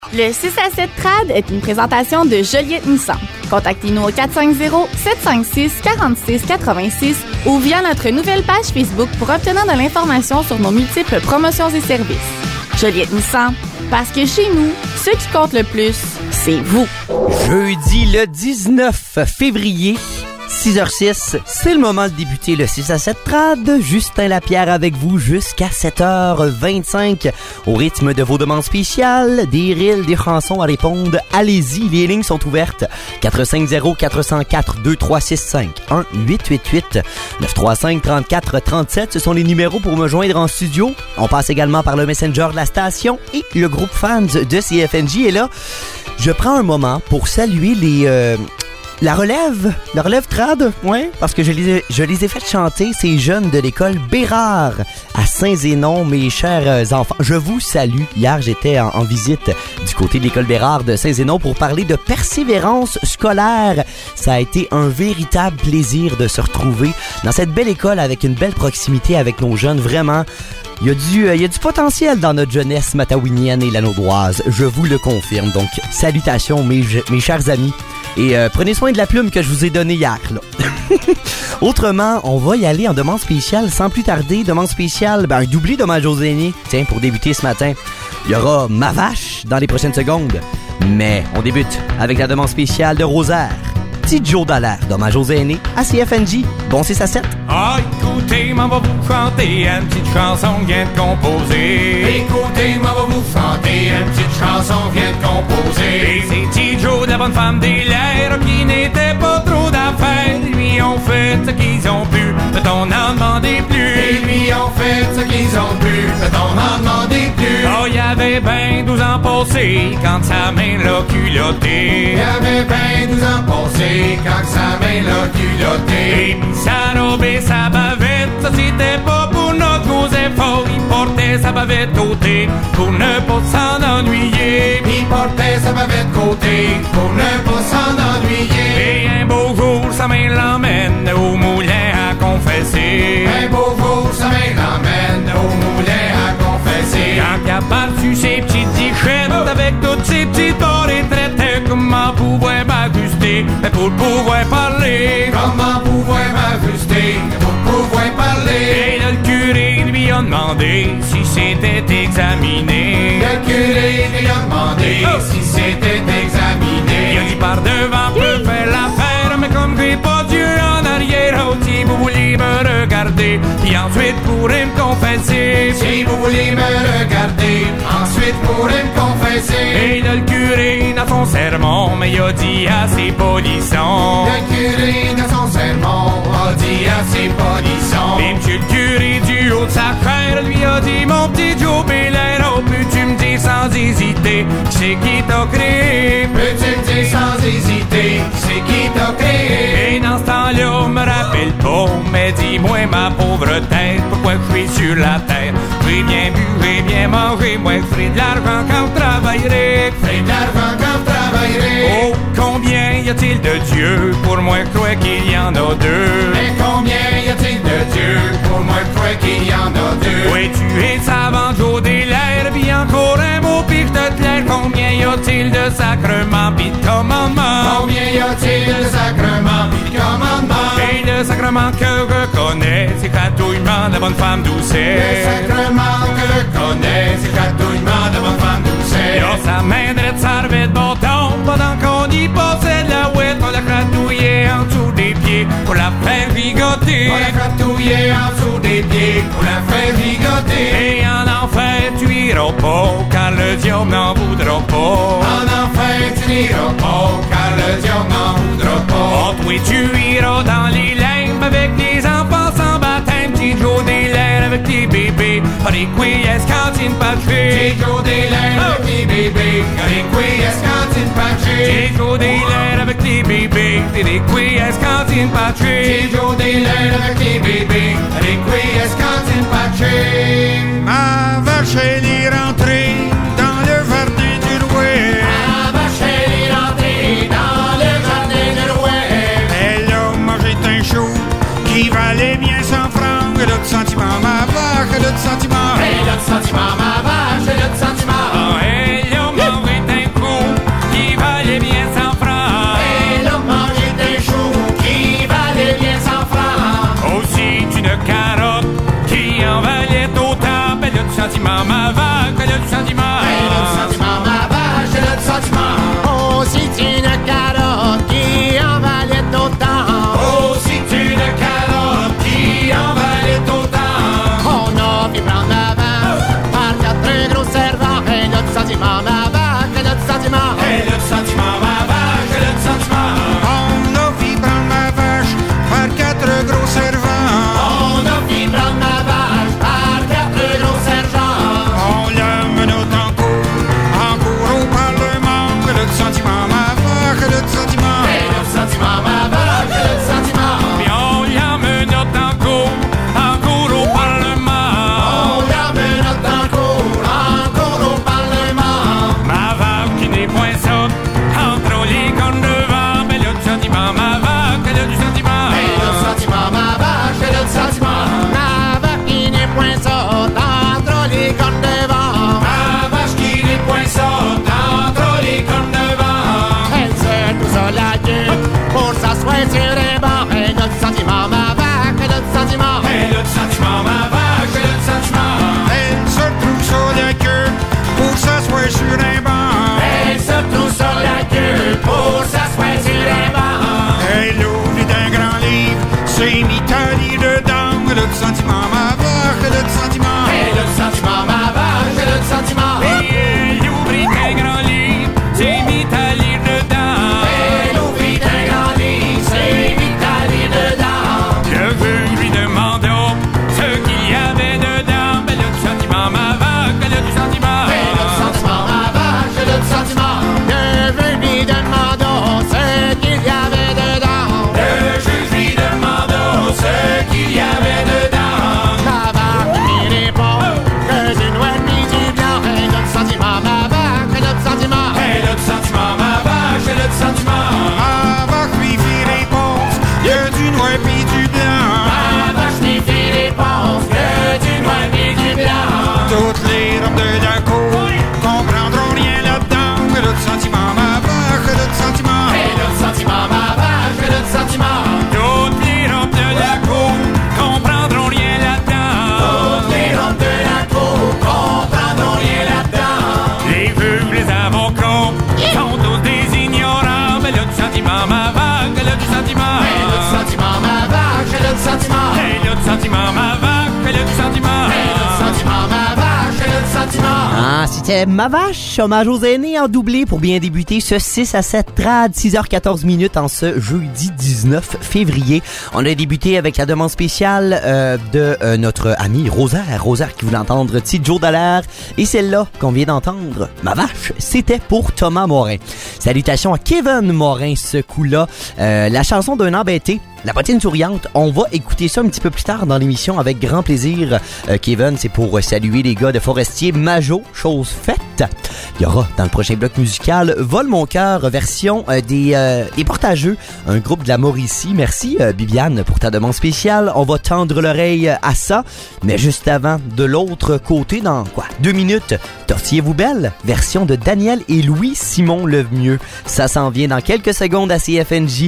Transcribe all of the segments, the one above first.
Le 6 à 7 Trad est une présentation de Joliette Nissan. Contactez-nous au 450-756-4686 ou via notre nouvelle page Facebook pour obtenir de l'information sur nos multiples promotions et services. Joliette Nissan, parce que chez nous, ce qui compte le plus, c'est vous. Jeudi le 19 février, 6h06, c'est le moment de débuter le 6 à 7 Trad. Justin Lapierre avec vous jusqu'à 7h25 au rythme de vos demandes spéciales, des reels, des chansons à répondre. Allez-y, les lignes sont ouvertes. 450-404-2365 1-888-935-3437, ce sont les numéros pour me joindre en studio. On passe également par le Messenger de la station et le groupe fans de CFNJ. Et là, je prends un moment pour saluer la relève trad, ouais, parce que je les ai fait chanter, ces jeunes de l'école Bérard à Saint-Zénon, mes chers enfants. Je vous salue. Hier, j'étais en visite du côté de l'école Bérard de Saint-Zénon pour parler de persévérance scolaire. Ça a été un véritable plaisir de se retrouver dans cette belle école avec une belle proximité avec nos jeunes. Vraiment, il y a du potentiel dans notre jeunesse matawinienne et lanaudoise. Je vous le confirme. Donc, salutations, mes chers amis. Et prenez soin de la plume que je vous ai donnée hier, là. Autrement, on va y aller en demande spéciale sans plus tarder. Demande spéciale, un doublé d'hommage aux aînés. Tiens, pour débuter ce matin, il y aura Ma Vache dans les prochaines secondes. Mais on débute avec la demande spéciale de Rosaire. Petit Joe Dallaire d'hommage aux aînés à CFNJ. Bon 6 à 7. Ah, écoutez, m'en va vous chanter une petite chanson que vient de composer. Écoutez, m'en va vous chanter une petite chanson que vient de composer. Et c'est petit Joe de la bonne femme des lairs qui n'était pas trop d'affaires. Ils lui ont fait ce qu'ils ont pu, peut-on en demander plus. Ils lui ont fait ce qu'ils ont pu, peut-on en demander plus. Oh, il y avait ben 12 ans passés quand sa main l'a culotté. Il y avait ben 12 ans passés quand sa main l'a culotté. Et pis sa robe et sa bavette, ça c'était pas pour notre gros effort. Il portait sa bavette côté pour ne pas s'en ennuyer. Il portait sa bavette côté pour ne pas s'en ennuyer. Et un beau jour, sa main l'emmène au moulin à confesser. Un beau jour, sa main l'emmène au moulin à confesser. Quand il a parti ses petites dichettes avec toutes ses petites bords et traites, comment pouvoir m'ajuster pour pouvoir parler? Comment pouvoir m'ajuster pour pouvoir parler? Et le curé lui a demandé si c'était examiné. Le curé lui a demandé si c'était examiné. Il a dit par devant peut faire l'affaire, mais comme j'ai pas Dieu en arrière, oh, si vous voulez me regarder, puis ensuite pourrez me confesser. Si vous voulez me regarder, ensuite pourrez me confesser. Et là, le curé dans son sermon, mais il a dit assez polisson. Le curé dans son sermon a dit assez polisson. Et monsieur le curé du haut de sa chaire lui a dit: mon petit Joe Bélair, oh, peux-tu me dire sans hésiter c'est qui t'a créé? Peux-tu me dire sans hésiter c'est qui t'a créé? Et dans ce temps-là, me rappelle pas, mais dis-moi ma pauvre tête, pourquoi je suis sur la terre? J'ai bien bu, j'ai bien mangé, moi je ferai de l'argent quand je travaillerai. Ferai de l'argent quand je travaillerai. Oh, combien y a-t-il de Dieu? Pour moi je crois qu'il y en a deux. Mais combien y a-t-il de Dieu? Pour moi je crois qu'il y en a deux. Oui, tu es savant Joe Dallaire, puis encore un mot pis je te claire. Combien y a-t-il de sacrements pis de commandements? Combien y a-t-il de sacrements pis de commandements? Et le sacrement que je connais, c'est chatouillement de la bonne femme doucet. Le sacrement que je connais, c'est chatouillement de la bonne femme doucet. Y'a sa main drette servait de bâton, pendant qu'on y passait de la ouette, on la chatouillait en dessous des pieds pour la faire gigoter. On la chatouillait en dessous des pieds pour la faire gigoter. Et en enfer tu iras pas, car le diable n'en voudra pas. En enfer tu n'iras pas, car le diable n'en voudra pas. Oh, toi tu iras dans les limbes avec les enfants sans baptême. Petit Joe Dallaire avec les bébés, requies cantine patché. Petit Joe Dallaire avec les bébés, requies cantine patché. Petit Joe Dallaire avec les bébés, requies cantine patché. Petit Joe Dallaire avec les bébés, requies cantine patché. Ma vache elle est rentrée dans le jardin du roi. Ma vache elle est rentrée dans le jardin du roi. Elle a mangé un chou qui valait bien 100 francs. Elle a de sentiment, ma vache, elle a de sentiment. Elle a de sentiment, ma vache, elle a de sentiment. Elle a mangé un s'assoit sur les bords. Et notre sentiment, ma vache, et notre sentiment. Et notre sentiment, ma vache, et notre sentiment. Elle se trouve sur la queue pour s'asseoir sur un banc. Elle se trouve sur la queue pour s'asseoir sur les bancs. Elle ouvre d'un grand livre, c'est mis à lire dedans. Et notre sentiment, ma vache, et notre sentiment. Et notre sentiment, ma vache, et notre sentiment. Et elle ouvrit un grand livre, c'est mis à lire dedans. Elle ouvrit un grand livre, c'est vite à lire dedans. Je veux lui demander ce qu'il y avait dedans. Mais le sentiment, ma vache, et le sentiment. Et notre sentiment, ma vache, et notre sentiment. Je veux lui demander ce qu'il y avait dedans. Le juge lui demande ce qu'il y avait dedans. Ma vache lui répond que c'est une noix de midi blanc. Et notre sentiment, ma vache, et notre sentiment. Et notre sentiment, ma vache, et notre sentiment. Ma vache lui fit réponse, il y a du noir pis du blanc. Ma vache lui fit réponse que du noir et du blanc. Toutes les robes de la cour comprendront rien là-dedans. Et notre sentiment, ma vache, et notre sentiment. Et notre sentiment, ma vache, et notre sentiment. Toutes les robes de la cour comprendront rien là-dedans. Toutes les robes de la cour comprendront rien là-dedans. Les vues, les avocats sont tous des ignorants. Mais le sentiment, ma vague, le sentiment. Et notre sentiment, ma vache, et notre sentiment. Et le sentiment, ma vague, le sentiment. Et notre sentiment, ma vache, et notre sentiment. Ah, c'était Ma Vache, hommage aux aînés en doublé pour bien débuter ce 6 à 7 trad, 6h14 minutes en ce jeudi 19 février. On a débuté avec la demande spéciale de notre ami Rosaire qui voulait entendre Petit Joe Dallaire, et celle-là qu'on vient d'entendre, Ma Vache, c'était pour Thomas Morin. Salutations à Kevin Morin ce coup-là. La chanson d'un embêté, La bottine souriante, on va écouter ça un petit peu plus tard dans l'émission avec grand plaisir. Kevin, c'est pour saluer les gars de Forestier Majo, chose faite. Il y aura dans le prochain bloc musical Vole mon cœur, version des Portageux, un groupe de la Mauricie. Merci Bibiane pour ta demande spéciale. On va tendre l'oreille à ça, mais juste avant, de l'autre côté, dans 2 minutes, Tortillez-vous belle, version de Daniel et Louis-Simon Lemieux. Ça s'en vient dans quelques secondes à CFNJ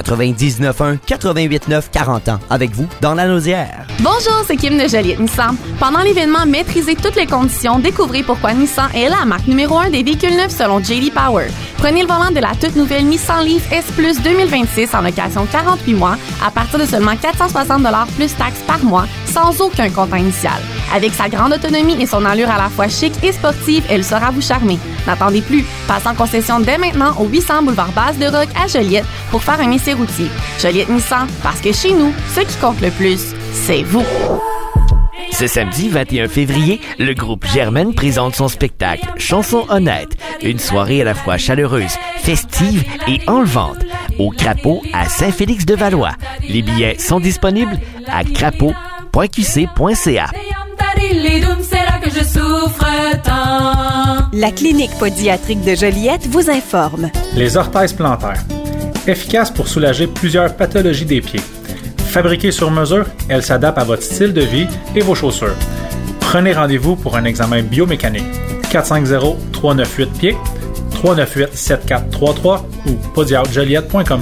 99.1, 88.9, 40 ans, avec vous dans la Nausière. Bonjour, c'est Kim de Joliette Nissan. Pendant l'événement Maîtrisez toutes les conditions, découvrez pourquoi Nissan est la marque numéro 1 des véhicules neufs selon J.D. Power. Prenez le volant de la toute nouvelle Nissan Leaf S Plus 2026 en location 48 mois à partir de seulement 460 $ plus taxes par mois, sans aucun comptant initial. Avec sa grande autonomie et son allure à la fois chic et sportive, elle saura vous charmer. N'attendez plus, passez en concession dès maintenant au 800 boulevard Base-de-Roc à Joliette pour faire un essai routier. Joliette Nissan, parce que chez nous, ce qui compte le plus, c'est vous. Ce samedi 21 février, le groupe Germaine présente son spectacle Chansons honnêtes, une soirée à la fois chaleureuse, festive et enlevante, au Crapaud à Saint-Félix-de-Valois. Les billets sont disponibles à crapaud.qc.ca. La clinique pédiatrique de Joliette vous informe. Les orthèses plantaires. Efficace pour soulager plusieurs pathologies des pieds. Fabriquée sur mesure, elle s'adapte à votre style de vie et vos chaussures. Prenez rendez-vous pour un examen biomécanique. 450-398-PIED, 398-7433 ou podiatjoliette.com.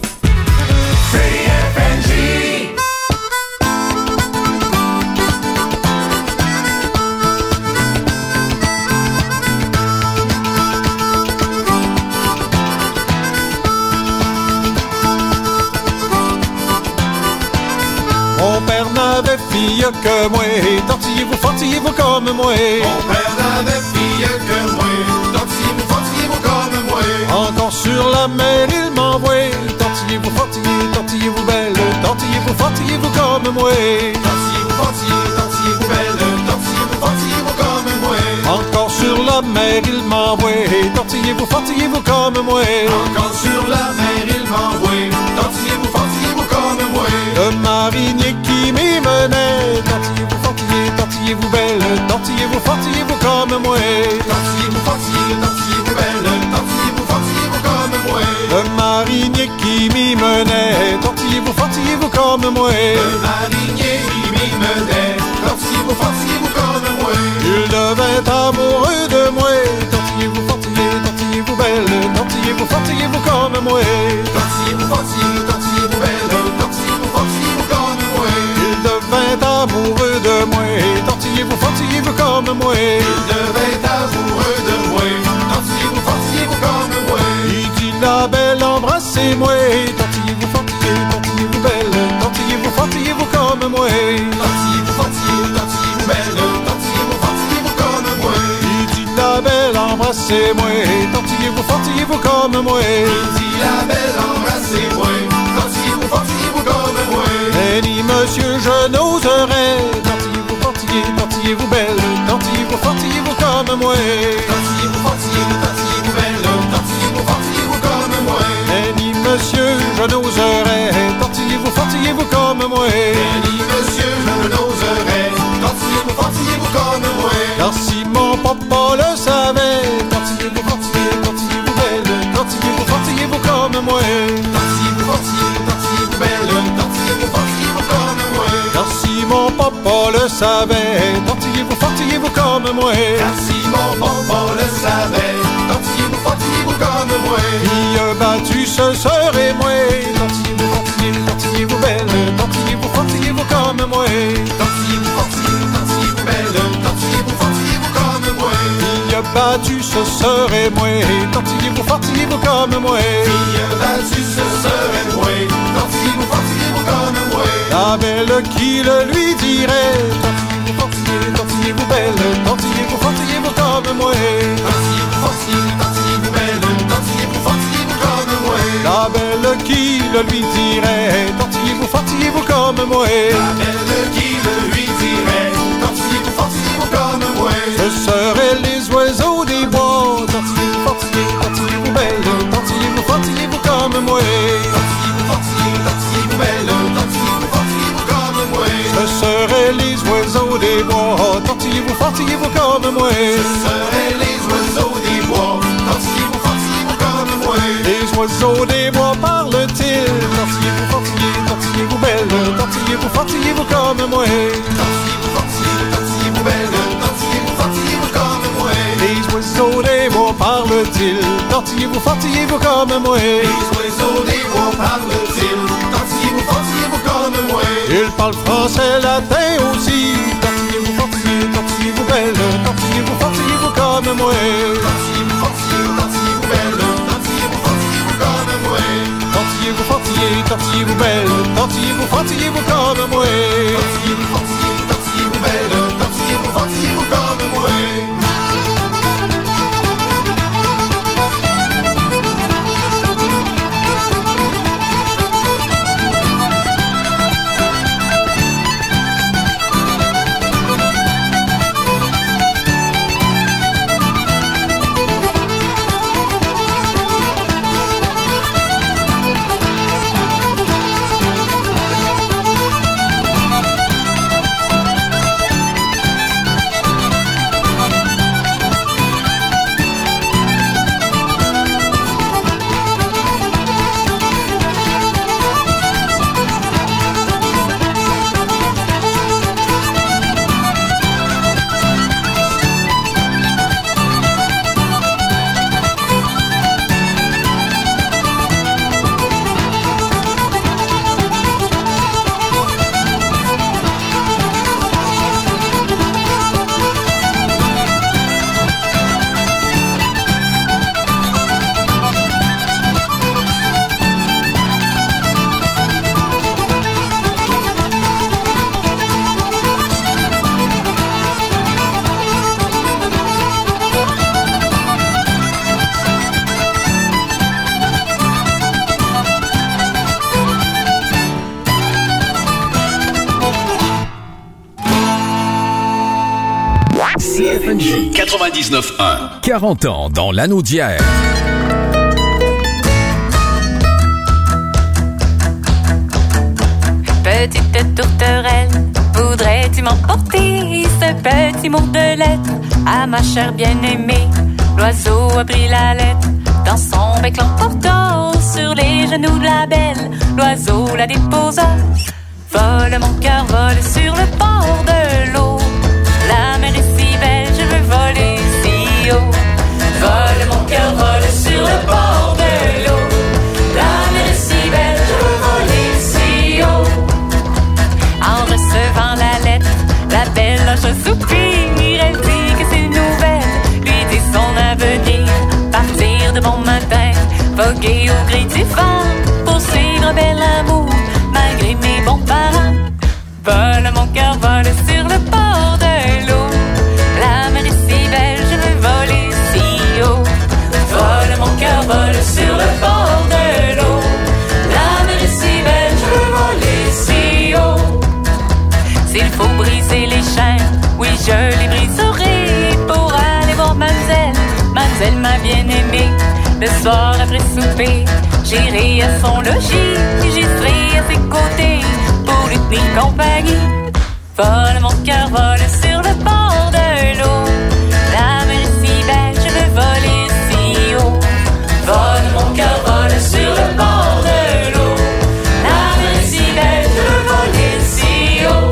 Mon père n'avait fille que moi, tortillez-vous, fortillez-vous comme moi. Mon père n'avait fille que moi, tortillez-vous, fortillez-vous comme moi. Encore sur la mer il m'envoie, tortillez-vous, tortillez-vous belle, tortillez-vous, fortillez-vous comme moi. Tortillez-vous, tortillez-vous belle, tortillez-vous, fortillez-vous comme moi. Encore sur la mer il m'envoie, tortillez-vous, fortillez-vous comme moi. Encore sur la mer il m'envoie, tortillez-vous, fortillez-vous comme moi. Le marinier qui m'y menait, tortillez-vous, tortillez-vous belle, tortillez-vous, fortillez-vous comme moi. Tortillez-vous, tortillez-vous belle, tortillez-vous, fortillez-vous comme moi. Le marinier qui m'y menait, tortillez-vous, comme moi. Le marinier qui m'y menait, tortillez-vous, comme moi. Il devait amoureux de moi, tortillez-vous, tortillez-vous belle, tortillez-vous, comme moi. Tortillez-vous, embrassez-moi, tortillez-vous, fortillez-vous comme moi. Il dit la belle, embrassez-moi, tortillez-vous, fortillez-vous comme moi. Et ni monsieur, je n'oserais, tortillez-vous, tortillez-vous belle, tortillez-vous, fortillez-vous comme moi. Tortillez-vous, fortillez-vous, tortillez-vous belle, tortillez-vous, fortillez-vous comme moi. Et ni monsieur, je n'oserais, tortillez-vous, fortillez-vous comme moi. Et ni monsieur, je n'oserais, tortillez-vous, fortillez-vous comme moi. Car si mon papa le savait, tortillez-vous, tortillez-vous belle, tortillez-vous, fortillez-vous comme moi. Tortillez-vous, fortillez-vous, tortillez-vous belle, tortillez-vous, fortillez-vous comme moi. Car si mon papa le savait, tortillez-vous, fortillez-vous comme moi. Car si mon papa le savait, tortillez-vous, fortillez-vous comme moi. Il a battu, ce serait moi. Tortillez-vous, tortillez-vous belle, tortillez-vous, fortillez-vous comme moi. Tortillez-vous, fortillez-vous, tortillez-vous belle, tortillez-vous, fortillez-vous comme moi. Il a battu, ce serait moi. Tortillez-vous, fortillez-vous comme moi. Il a battu, ce serait moi. Tortillez-vous, fortillez-vous comme moi. La belle qui le lui dirait, tortillez-vous belle, tortillez-vous, fortillez-vous comme moi. Tortillez-vous, fortillez-vous, tortillez-vous belle, tortillez-vous, fortillez-vous comme moi. La belle qui le lui dirait, tortillez-vous, fortillez-vous comme moi. La belle qui le lui dirait, tortillez-vous, fortillez-vous comme moi. Ce seraient les oiseaux des bois, tortillez-vous, tortillez-vous belle, tortillez-vous, fortillez-vous comme moi. Tortillez-vous, fortillez-vous, tortillez-vous belle, tortillez-vous, fortillez-vous comme moi. Ce seraient les oiseaux des bois, tortillez-vous, fortillez-vous comme moi. Ce seraient les oiseaux des bois, tortillez-vous, fortillez-vous comme moi. Les oiseaux des bois parlent-ils, tortillez-vous, tortillez-vous belle, tortillez-vous, fortillez-vous comme moi. Tortillez-vous, fortillez-vous, tortillez-vous belle, tortillez-vous, fortillez-vous comme moi. Les oiseaux des bois parlent-ils, tortillez-vous, fortillez-vous comme moi. Les oiseaux des bois parlent-ils, tortillez-vous, fortillez-vous comme moi. Ils parlent français, latin aussi, tortillez-vous, tortillez-vous belle, tortillez-vous, fortillez-vous comme moi. Tortillez-vous, fortillez-vous, tortillez-vous belle, tortillez-vous, fortillez-vous comme moi. Tortillez-vous, tortillez-vous belle, tortillez-vous, fortillez-vous comme moi. Tortillez-vous, fortillez-vous, tortillez-vous belle, tortillez-vous, fortillez-vous comme moi. CFNJ 99.1. 40 ans dans l'anneau d'hier. Petite tourterelle, voudrais-tu m'emporter ce petit mot de lettre à ma chère bien-aimée? L'oiseau a pris la lettre dans son bec l'emportant sur les genoux de la belle. L'oiseau la déposa. Vole mon cœur, vole sur le bord de l'eau. La mer est si belle, je veux voler si haut. Vole mon cœur, vole sur le bord de l'eau. La mer est si belle, je veux voler si haut. En recevant la lettre, la belle lâche un soupir. Elle dit que c'est une nouvelle, lui dit son avenir. Partir de bon matin, voguer au gré du vent, poursuivre un bel amour, malgré mes bons parents. Vole mon cœur, vole sur le bord de l'eau. La mer est si belle, je veux voler si haut. soir après souper, j'irai à son logis, j'y serai à ses côtés pour lui tenir compagnie. Vole mon cœur, vole sur le bord de l'eau. La mer est si belle, je veux voler si haut. Vole mon cœur, vole sur le bord de l'eau. La mer est si belle, je veux voler si haut.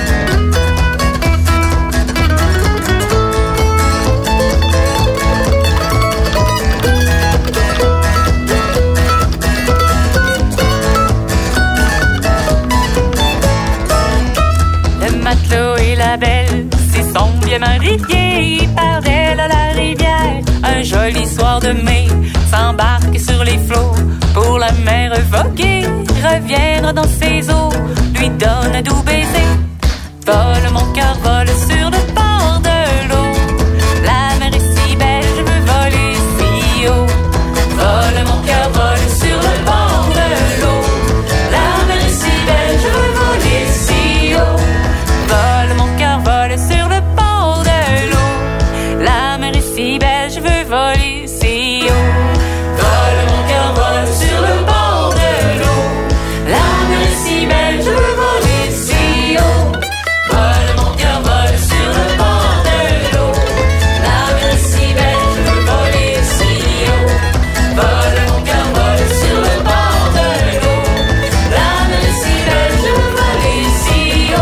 Le matelot et la belle s'y sont bien mariés. Ils partaient à la rivière un joli soir de mai. S'embarquent sur les flots pour la mer voguer. Reviendra dans ses eaux, lui donne un doux baiser. Vole mon cœur, vole sur le bord de l'eau. La mer est si belle, je veux voler si haut. Vole mon cœur, vole sur le bord de l'eau. La mer est si belle, je veux voler si haut. Vole mon cœur, vole sur le bord de l'eau. La mer est si belle, je veux voler si haut. Vole mon cœur, vole sur le bord de l'eau. La mer est si belle, je veux voler si haut. Vole mon cœur, vole sur le bord de l'eau. La mer est si belle, je veux voler si haut. Vole mon cœur, vole sur le bord de l'eau. La mer est si belle, je veux voler si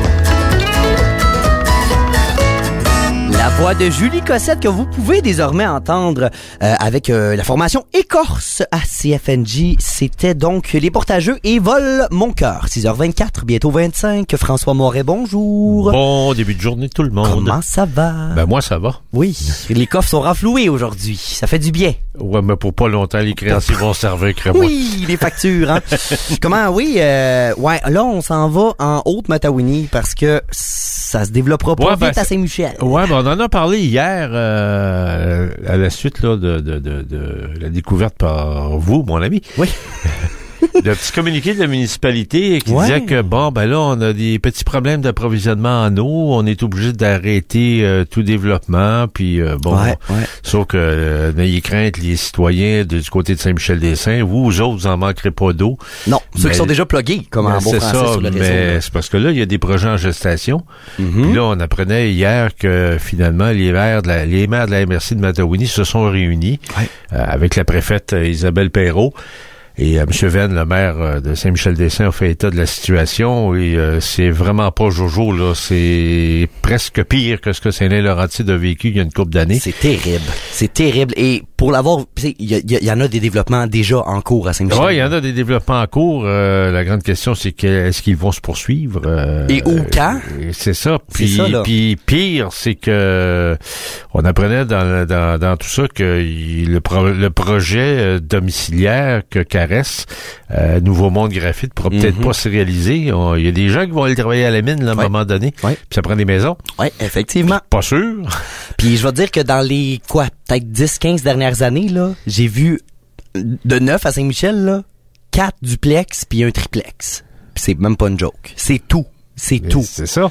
haut. La voix de Julie Cossette que vous pouvez désormais entendre avec la formation Écorce à CFNJ. C'était donc Les Portageux et Vole mon cœur. 6h24, bientôt 25. François Moret, bonjour. Bon début de journée tout le monde. Comment ça va? Ben moi ça va. Oui, les coffres sont renfloués aujourd'hui. Ça fait du bien. Ouais, mais pour pas longtemps, les créanciers vont servir, crée-moi. Oui, les factures, hein. Comment, oui, ouais, là, on s'en va en Haute-Matawini parce que ça se développera pas vite à Saint-Michel. Ouais, ben on en a parlé hier à la suite là de la découverte par vous, mon ami. Oui. Le petit communiqué de la municipalité qui disait que bon ben là on a des petits problèmes d'approvisionnement en eau, on est obligé d'arrêter tout développement puis bon sauf que n'ayez crainte les citoyens du côté de Saint-Michel-des-Saints, vous autres vous en manquerez pas d'eau. Non, ceux qui sont déjà plugués comme en bon français sur le réseau. Mais c'est parce que là il y a des projets en gestation. Puis là on apprenait hier que finalement les maires de la MRC de Matawini se sont réunis avec la préfète Isabelle Perrault. Et M. Venn, le maire de Saint-Michel-des-Saints, a fait état de la situation et c'est vraiment pas jojo, là. C'est presque pire que ce que Saint-Laurentide a vécu il y a une couple d'années. C'est terrible. C'est terrible. Et pour l'avoir, il y en a des développements déjà en cours à Saint-Michel. Oui, il y en a des développements en cours. La grande question, c'est est-ce qu'ils vont se poursuivre? Et où, quand? C'est ça. Puis pire, c'est que on apprenait dans tout ça que le projet domiciliaire que Caresse, Nouveau Monde Graphite, pourra peut-être pas se réaliser. Il y a des gens qui vont aller travailler à la mine là, à un moment donné. Puis ça prend des maisons. Oui, effectivement. Pas sûr. Puis je vais te dire que dans les, peut-être 10-15 dernières années, là, j'ai vu de 9 à Saint-Michel, là, 4 duplex puis un triplex. Puis c'est même pas une joke. C'est tout. C'est tout. C'est ça.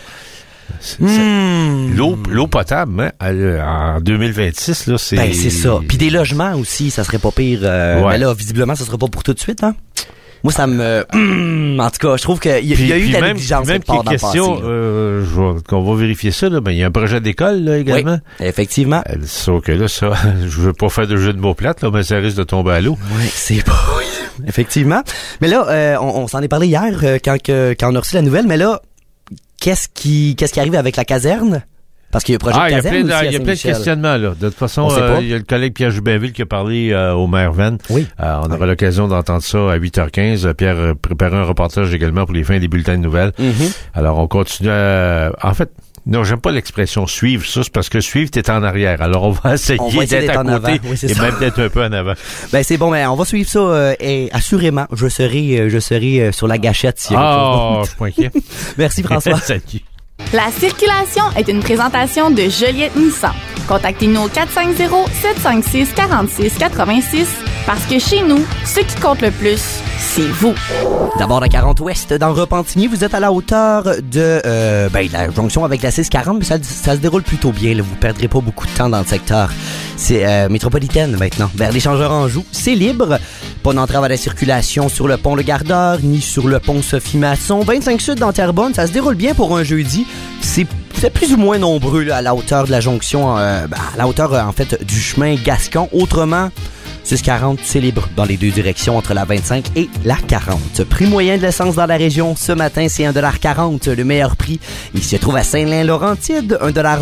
L'eau potable, hein, en 2026, là, c'est... Ben, c'est ça. Puis des logements aussi, ça serait pas pire. Mais là, visiblement, ça sera pas pour tout de suite, hein. Moi, ça me... en tout cas, je trouve qu'il y a eu de la négligence même quelque part dans le passé. Qu'on va vérifier ça, là, ben, il y a un projet d'école, là, également. Oui, effectivement. Sauf que là, ça, je veux pas faire de jeu de mots plates, là, mais ça risque de tomber à l'eau. Oui, c'est pas... Effectivement. Mais là, on s'en est parlé hier, quand on a reçu la nouvelle, mais là, qu'est-ce qui arrive avec la caserne? Parce qu'il y a un projet de caserne aussi à il y a plein de questionnements, là. De toute façon, il y a le collègue Pierre Joubinville qui a parlé au maire Venn. Oui. On aura l'occasion d'entendre ça à 8h15. Pierre préparait un reportage également pour les fins des bulletins de nouvelles. Alors, on continue en fait, non, j'aime pas l'expression suivre. Ça, c'est parce que suivre, t'es en arrière. Alors, on va essayer d'être à côté et même d'être un peu en avant. Ben, c'est bon, mais on va suivre ça, et assurément. Je serai sur la gâchette si je suis pas inquiet. Merci, François. Salut. La circulation est une présentation de Joliette Nissan. Contactez-nous au 450-756-4686 Parce que chez nous, ce qui compte le plus, c'est vous. D'abord à 40 Ouest, dans Repentigny, vous êtes à la hauteur de la jonction avec la 640, mais ça se déroule plutôt bien. Là, vous perdrez pas beaucoup de temps dans le secteur. C'est métropolitaine maintenant. Vers l'échangeur Anjou, c'est libre. Pas d'entrave à la circulation sur le pont Le Gardeur, ni sur le pont Sophie-Masson. 25 Sud dans Terrebonne, ça se déroule bien pour un jeudi. C'est plus ou moins nombreux là, à la hauteur de la jonction, à la hauteur en fait du chemin Gascon. Autrement, 640, c'est libre dans les deux directions entre la 25 et la 40. Prix moyen de l'essence dans la région, ce matin, c'est 1,40 $. Le meilleur prix, il se trouve à Saint-Lin-Laurentide,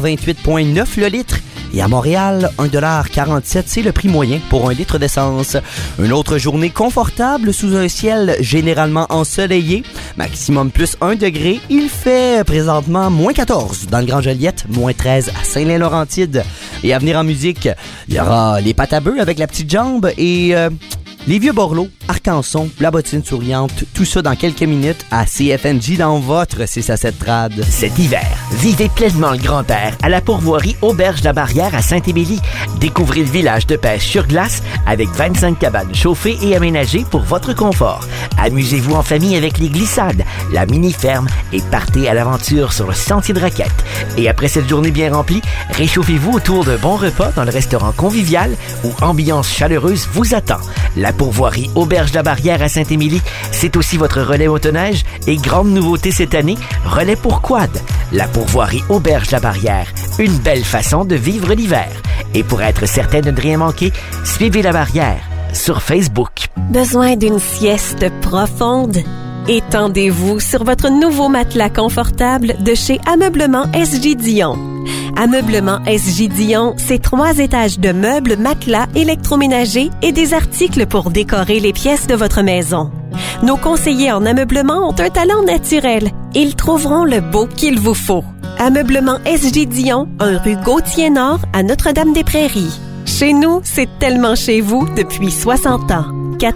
1,28,9 $ le litre. Et à Montréal, 1,47 $, c'est le prix moyen pour un litre d'essence. Une autre journée confortable sous un ciel généralement ensoleillé. Maximum plus 1 degré. Il fait présentement moins 14 dans le Grand Joliette, moins 13 à Saint-Lin-Laurentide. Et à venir en musique, il y aura les pâtes à bœufs avec la petite jambe et les vieux Borloo, Arcanson, la bottine souriante, tout ça dans quelques minutes à CFNJ dans votre 6 à 7 trad. Cet hiver, vivez pleinement le grand air à la pourvoirie Auberge de la Barrière à Saint-Émilie. Découvrez le village de pêche sur glace avec 25 cabanes chauffées et aménagées pour votre confort. Amusez-vous en famille avec les glissades, la mini-ferme et partez à l'aventure sur le sentier de Raquette. Et après cette journée bien remplie, réchauffez-vous autour d'un bon repas dans le restaurant convivial où ambiance chaleureuse vous attend. La pourvoirie Auberge de la Barrière à Saint-Émilie, c'est aussi votre relais motoneige et grande nouveauté cette année, relais pour quad. La pourvoirie Auberge de la Barrière, une belle façon de vivre l'hiver. Et pour être certain de ne rien manquer, suivez la Barrière sur Facebook. Besoin d'une sieste profonde? Étendez-vous sur votre nouveau matelas confortable de chez Ameublement SJ Dion. Ameublement SJ Dion, c'est 3 étages de meubles, matelas, électroménagers et des articles pour décorer les pièces de votre maison. Nos conseillers en ameublement ont un talent naturel. Ils trouveront le beau qu'il vous faut. Ameublement SJ Dion, 1 rue Gauthier-Nord à Notre-Dame-des-Prairies. Chez nous, c'est tellement chez vous depuis 60 ans.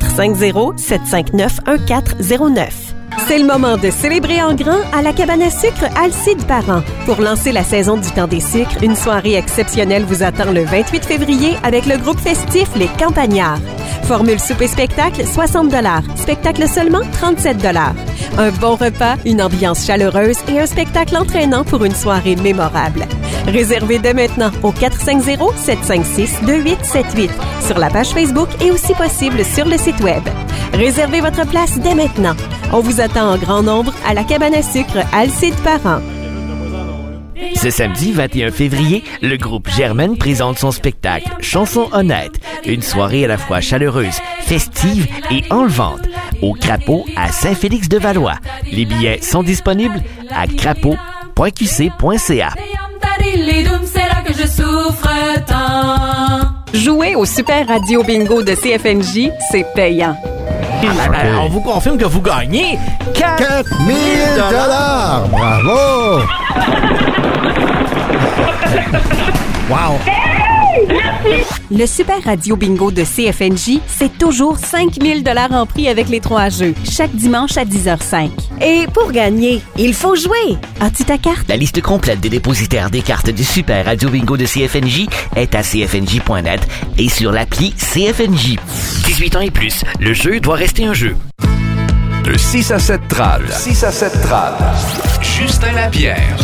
450-759-1409. C'est le moment de célébrer en grand à la cabane à sucre Alcide Parent. Pour lancer la saison du temps des sucres, une soirée exceptionnelle vous attend le 28 février avec le groupe festif Les Campagnards. Formule souper-spectacle, 60 $. Spectacle seulement, 37 $. Un bon repas, une ambiance chaleureuse et un spectacle entraînant pour une soirée mémorable. Réservez dès maintenant au 450-756-2878 sur la page Facebook et aussi possible sur le site web. Réservez votre place dès maintenant. On vous attend en grand nombre à la cabane à sucre Alcide Parent. Ce samedi 21 février, le groupe Germaine présente son spectacle Chanson honnête, une soirée à la fois chaleureuse, festive et enlevante, au Crapaud à Saint-Félix-de-Valois. Les billets sont disponibles à crapaud.qc.ca. C'est là que je souffre tant. Jouer au Super Radio Bingo de CFNJ, c'est payant. On vous confirme que vous gagnez 4 000 $! Bravo! Wow! Le Super Radio Bingo de CFNJ, c'est toujours 5 000 $ en prix avec les 3 jeux, chaque dimanche à 10h05. Et pour gagner, il faut jouer. As-tu ta carte? La liste complète des dépositaires des cartes du Super Radio Bingo de CFNJ est à cfnj.net et sur l'appli CFNJ. 18 ans et plus, le jeu doit rester un jeu. De 6 à 7 trad. 6 à 7 trad. Justin Lapierre.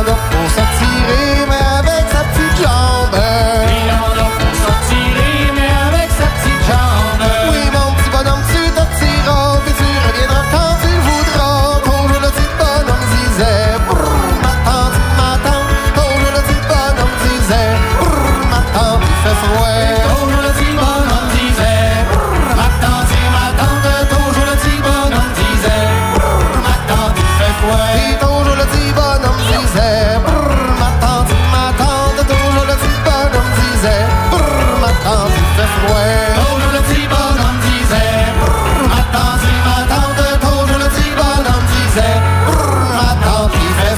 en a pour s'attirer, mais avec sa petite jambe. Il en a pour s'attirer, mais avec sa petite jambe. Oui, mon petit bonhomme, tu t'attireras, puis tu reviendras quand tu le voudras. Ton jeu, le petit bonhomme disait, ma tante, ton jeu, le petit bonhomme disait, ma tante, il fait froid. Ton jeu, le petit bonhomme disait, ma tante, ton jeu, le petit bonhomme disait, ma tante, il fait froid. Et ton jeu, le petit bonhomme disait, ma tante, ton jeu, le petit bonhomme disait, ma tante, il fait froid. Ton jeu, le petit bonhomme disait, ma tante, ton jeu, le petit bonhomme disait, ma tante, il fait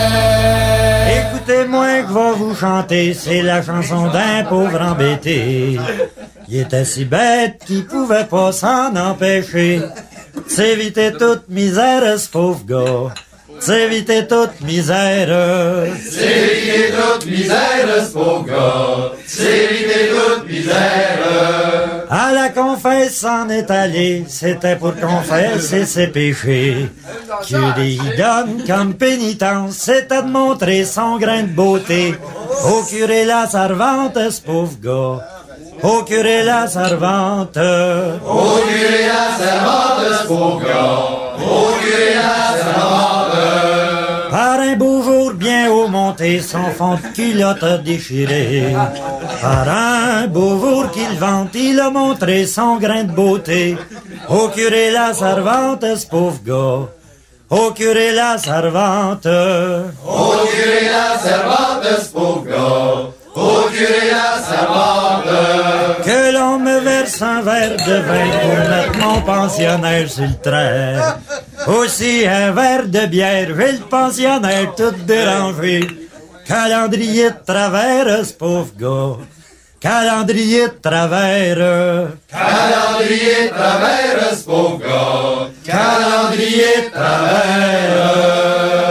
froid. Écoutez-moi que va vous chanter, c'est la chanson d'un pauvre embêté. Il était si bête qu'il pouvait pas s'en empêcher. S'éviter toute misère, ce pauvre gars. S'éviter toute misère. S'éviter toute misère, ce pauvre gars. S'éviter toute misère. À la confesse s'en est allé, c'était pour confesser ses péchés. Curé y donne comme pénitence, c'était de montrer son grain de beauté. Au curé la servante, ce pauvre gars. Au curé la servante. Au curé la servante, ce pauvre gars. Au curé la servante. Par un beau jour bien haut monté, son fond de culotte a déchiré. Par un beau jour qu'il vante, il a montré son grain de beauté. Au curé la servante, ce pauvre gars. Au curé la servante. Au curé la servante, ce pauvre gars. Au curé la servante. Que l'on me verse un verre de vin pour mettre mon pensionnaire sur le train. Aussi un verre de bière, j'ai le pensionnaire tout dérangé. Calendrier de travers, ce pauvre gars. Calendrier de travers. Calendrier de travers, ce pauvre gars. Calendrier de travers.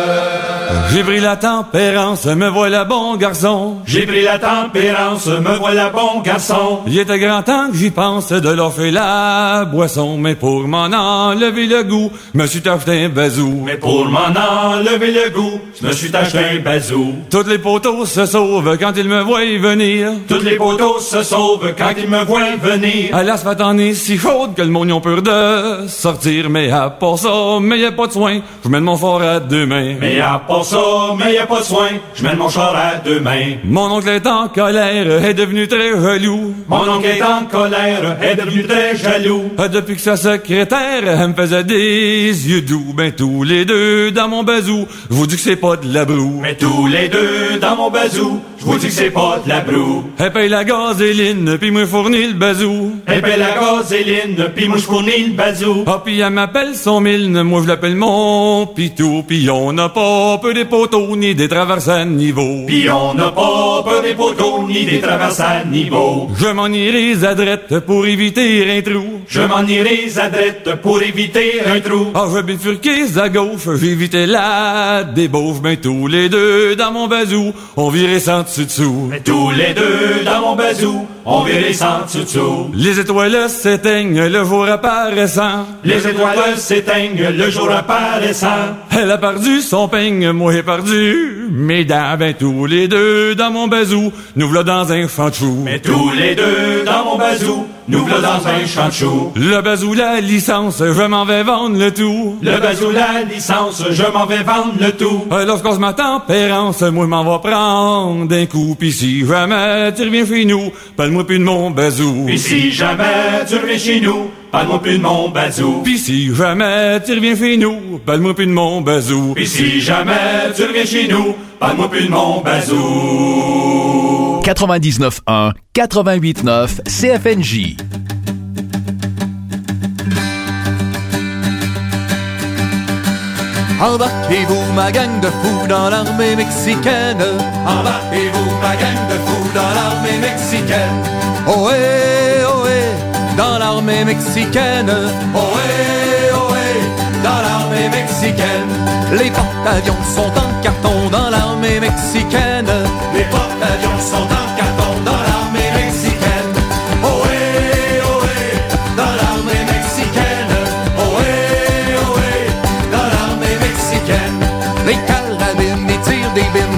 J'ai pris la tempérance, me voilà bon garçon. J'ai pris la tempérance, me voilà bon garçon. Il était grand temps que j'y pense de leur faire la boisson. Mais pour m'en enlever le goût, me suis acheté un bazou. Mais pour m'en enlever le goût, je me suis acheté un bazou. Toutes les poteaux se sauvent quand ils me voient venir. Toutes les poteaux se sauvent quand ils me voient venir. À la spatane est si chaude que le monde y ont peur de sortir. Mais à part ça, mais y a pas de soin, je mène mon fort à deux mains. Mais à part ça, mais y a pas de soin, je mène mon char à deux mains. Mon oncle est en colère, est devenu très jaloux. Mon oncle est en colère, est devenu très jaloux. Depuis que sa secrétaire, elle me faisait des yeux doux. Ben tous les deux dans mon bazou, je vous dis que c'est pas de la broue. Mais tous les deux dans mon bazou, je vous dis que c'est pas de la broue. Elle paye la gazeline, puis moi fournit le bazou. Elle paye la gazeline, puis moi je fournis le bazou. Ah puis elle m'appelle son milne, moi je l'appelle mon pitou. Puis on n'a pas peu des poteaux ni des traverses à niveau. Puis on n'a pas peur des poteaux ni des traverses à niveau. Je m'en irai à droite pour éviter un trou. Je m'en irai à droite pour éviter un trou. Ah je bifurquais à gauche, j'évitais la débauche. Ben tous les deux dans mon bazou, on virait sans dessus-dessous. Mais tous les deux dans mon bazou, on virait sans dessus-dessous. Les étoiles s'éteignent le jour apparaissant. Les étoiles s'éteignent le jour apparaissant. Elle a perdu son peigne, moi j'ai perdu mes dents. Ben tous les deux dans mon bazou, nous v'là dans un champ de chou. Mais tous les deux dans mon bazou, nous v'là dans un champ de chou. Le bazou, la licence, je m'en vais vendre le tout. Le bazou, la licence, je m'en vais vendre le tout. Lorsqu'on se ma tempérance, moi je m'en vais prendre un coup. Pis si jamais tu reviens chez nous, parle-moi plus de mon bazou. Pis si jamais tu reviens chez nous, parle-moi plus de mon bazou. Pis si jamais tu reviens chez nous, parle-moi plus de mon bazou. Pis si jamais tu reviens chez nous, parle-moi plus de mon bazou. 99.1, 88.9, CFNJ. Embarquez-vous ma gang de fous dans l'armée mexicaine. Embarquez-vous ma gang de fous dans l'armée mexicaine. Ohé, ohé, dans l'armée mexicaine. Ohé, ohé, dans l'armée mexicaine. Les porte-avions sont en carton dans l'armée mexicaine. Les porte-avions sont en carton dans l'armée mexicaine. Ohé, ohé, dans l'armée mexicaine. Ohé, ohé, dans l'armée mexicaine. Les carabines, ils tirent des bines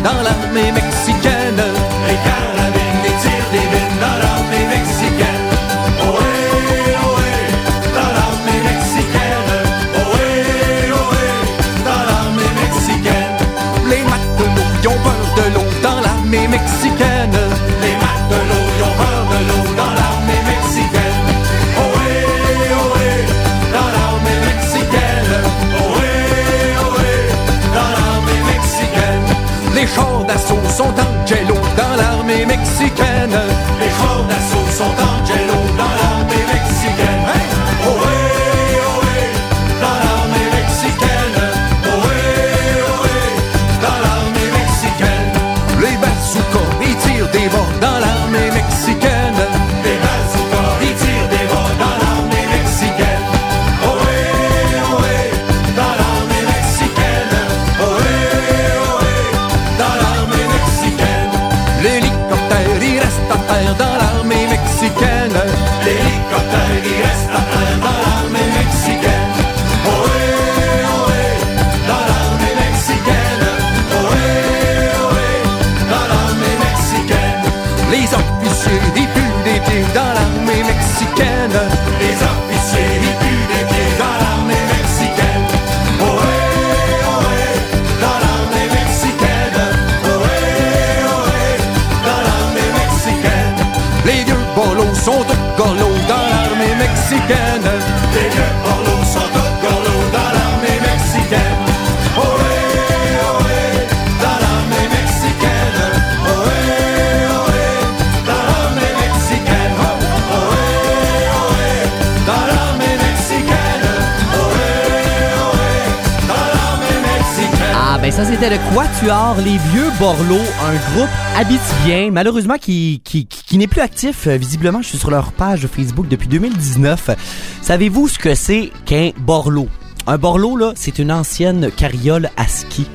dans l'armée mexicaine. Les carabines, les tirs des bines dans l'armée mexicaine. Ohé, ohé, dans l'armée mexicaine. Ohé, ohé, dans l'armée mexicaine. Les matelots qui ont peur de l'eau dans l'armée mexicaine. Les matelots qui ont peur de l'eau dans l'armée mexicaine. Ohé, ohé, dans l'armée mexicaine. Ohé, ohé, dans l'armée mexicaine. Les chars d'assaut sont en jello dans l'armée mexicaine. Les chars d'assaut sont en jello dans l'armée mexicaine. Hey! Ohé, ohé, dans l'armée mexicaine. Ohé, ohé, dans l'armée mexicaine. Les bazookas, ils tirent des bas dans l'armée mexicaine. Les bazookas, ils tirent des bas dans l'armée mexicaine. Ohé, ohé, dans l'armée mexicaine. Ohé, ohé, dans l'armée mexicaine. L'hélicoptère, il reste à terre dans l'armée mexicaine. L'hélicoptère, il reste à terre dans l'armée mexicaine. Ohé, ohé, dans l'armée mexicaine. Ohé, ohé, dans l'armée mexicaine. Les officiers, ils puent des pieds dans l'armée mexicaine. Les officiers, ils puent des pieds dans l'armée mexicaine. Ohé, ohé, dans l'armée mexicaine. Ohé, ohé, dans l'armée mexicaine. Les vieux bolos sont tous gorlots dans l'armée mexicaine. Les vieux bolos sont tous gorlots dans l'armée mexicaine. Ohé, ohé, dans l'armée mexicaine. Ohé, ohé, dans l'armée mexicaine. Ohé, ohé, dans l'armée mexicaine. Ohé, ohé, dans l'armée mexicaine. Ah, ben ça, c'était le Quatuor Les Vieux Borlots, un groupe abitibien, malheureusement qui n'est plus actif. Visiblement, je suis sur leur page Facebook depuis 2019. Savez-vous ce que c'est qu'un borlot? Un borlot, là, c'est une ancienne carriole à ski.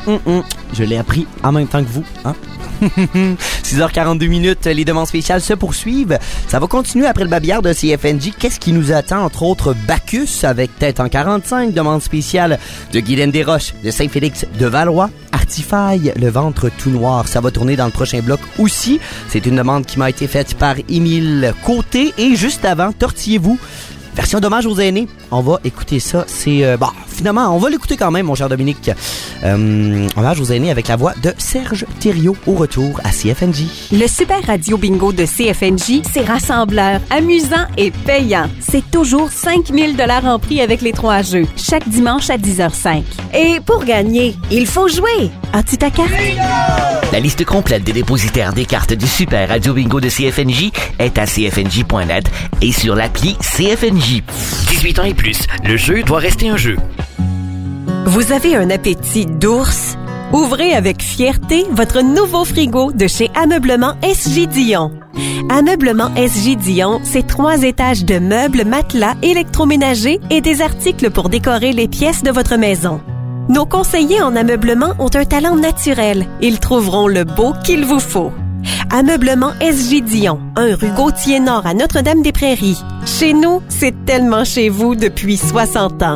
Je l'ai appris en même temps que vous, hein? 6h42 minutes, les demandes spéciales se poursuivent. Ça va continuer après le babillard de CFNJ. Qu'est-ce qui nous attend? Entre autres, Bacchus avec Tête en 45, demande spéciale de Guylaine Desroches, de Saint-Félix de Valois, Artifaille, le ventre tout noir. Ça va tourner dans le prochain bloc aussi. C'est une demande qui m'a été faite par Émile Côté. Et juste avant, Tortillez-vous, version d'hommage aux aînés. On va écouter ça. C'est finalement, on va l'écouter quand même, mon cher Dominique. Hommage aux aînés avec la voix de Serge Thériault au retour à CFNJ. Le Super Radio Bingo de CFNJ, c'est rassembleur, amusant et payant. C'est toujours 5 000 $ en prix avec les 3 jeux, chaque dimanche à 10h05. Et pour gagner, il faut jouer. As-tu ta carte? La liste complète des dépositaires des cartes du Super Radio Bingo de CFNJ est à cfnj.net et sur l'appli CFNJ. 18 ans et plus, le jeu doit rester un jeu. Vous avez un appétit d'ours? Ouvrez avec fierté votre nouveau frigo de chez Ameublement SJ Dion. Ameublement SJ Dion, c'est 3 étages de meubles, matelas, électroménagers et des articles pour décorer les pièces de votre maison. Nos conseillers en ameublement ont un talent naturel. Ils trouveront le beau qu'il vous faut. Ameublement SJ Dion, 1 rue Gauthier-Nord à Notre-Dame-des-Prairies. Chez nous, c'est tellement chez vous depuis 60 ans.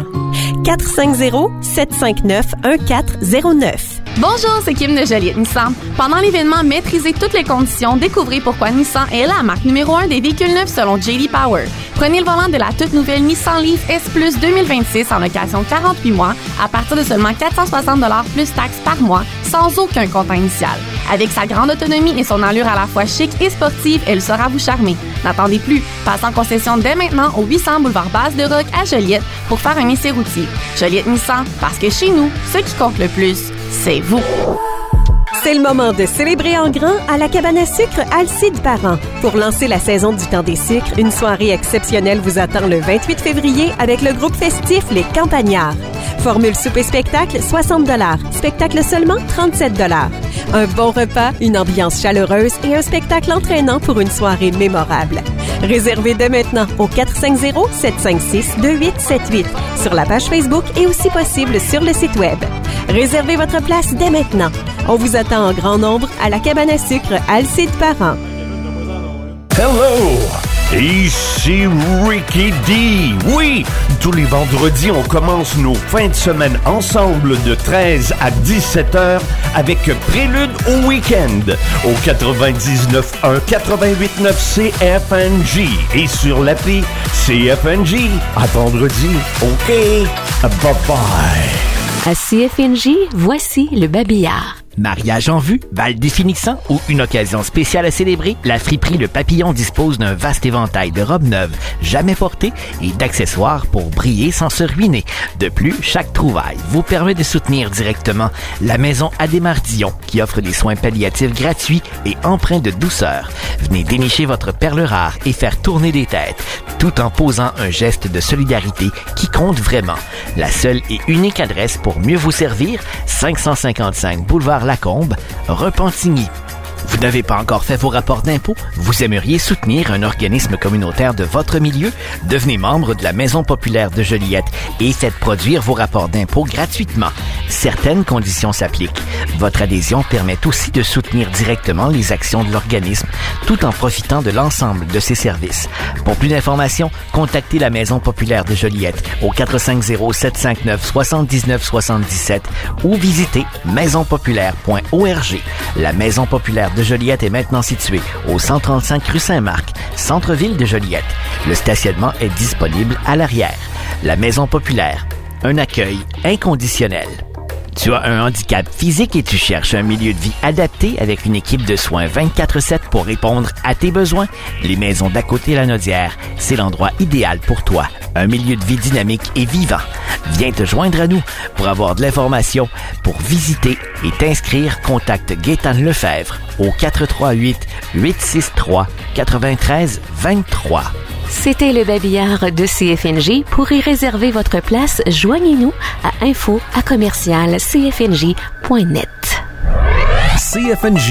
450-759-1409. Bonjour, c'est Kim de Joliette Nissan. Pendant l'événement Maîtrisez toutes les conditions, découvrez pourquoi Nissan est la marque numéro 1 des véhicules neufs selon J.D. Power. Prenez le volant de la toute nouvelle Nissan Leaf S Plus 2026 en location 48 mois à partir de seulement 460 $ plus taxes par mois, sans aucun comptant initial. Avec sa grande autonomie et son allure à la fois chic et sportive, elle saura vous charmer. N'attendez plus, passez en concession dès maintenant au 800 boulevard Basse-de-Roc à Joliette pour faire un essai routier. Joliette Nissan, parce que chez nous, ce qui compte le plus, c'est vous. C'est le moment de célébrer en grand à la cabane à sucre Alcide Parent. Pour lancer la saison du temps des sucres, une soirée exceptionnelle vous attend le 28 février avec le groupe festif Les Campagnards. Formule souper-spectacle, 60 $. Spectacle seulement, 37 $. Un bon repas, une ambiance chaleureuse et un spectacle entraînant pour une soirée mémorable. Réservez dès maintenant au 450-756-2878 sur la page Facebook et aussi possible sur le site web. Réservez votre place dès maintenant. On vous attend en grand nombre à la cabane à sucre Alcide Parent. Hello! Ici Ricky D. Oui, tous les vendredis, on commence nos fins de semaine ensemble de 13 à 17 heures avec Prélude au week-end au 99.1 88.9 CFNJ et sur l'appli CFNJ. À vendredi. OK. Bye-bye. À CFNJ, voici le babillard. Mariage en vue, bal définissant ou une occasion spéciale à célébrer, la friperie Le Papillon dispose d'un vaste éventail de robes neuves, jamais portées et d'accessoires pour briller sans se ruiner. De plus, chaque trouvaille vous permet de soutenir directement la maison Adémar-Dion qui offre des soins palliatifs gratuits et empreints de douceur. Venez dénicher votre perle rare et faire tourner des têtes, tout en posant un geste de solidarité qui compte vraiment. La seule et unique adresse pour mieux vous servir, 555 boulevard Lacombe, Repentigny. Vous n'avez pas encore fait vos rapports d'impôts? Vous aimeriez soutenir un organisme communautaire de votre milieu? Devenez membre de la Maison populaire de Joliette et faites produire vos rapports d'impôts gratuitement. Certaines conditions s'appliquent. Votre adhésion permet aussi de soutenir directement les actions de l'organisme tout en profitant de l'ensemble de ses services. Pour plus d'informations, contactez la Maison populaire de Joliette au 450-759-7977 ou visitez maisonpopulaire.org. La Maison populaire de Joliette est maintenant située au 135 rue Saint-Marc, centre-ville de Joliette. Le stationnement est disponible à l'arrière. La Maison populaire, un accueil inconditionnel. Tu as un handicap physique et tu cherches un milieu de vie adapté avec une équipe de soins 24/7 pour répondre à tes besoins? Les Maisons d'à côté Lanaudière, c'est l'endroit idéal pour toi. Un milieu de vie dynamique et vivant. Viens te joindre à nous pour avoir de l'information. Pour visiter et t'inscrire, contacte Gaétane Lefebvre au 438-863-9323. C'était le babillard de CFNJ. Pour y réserver votre place, joignez-nous à info@commercial-cfnj.net. CFNJ.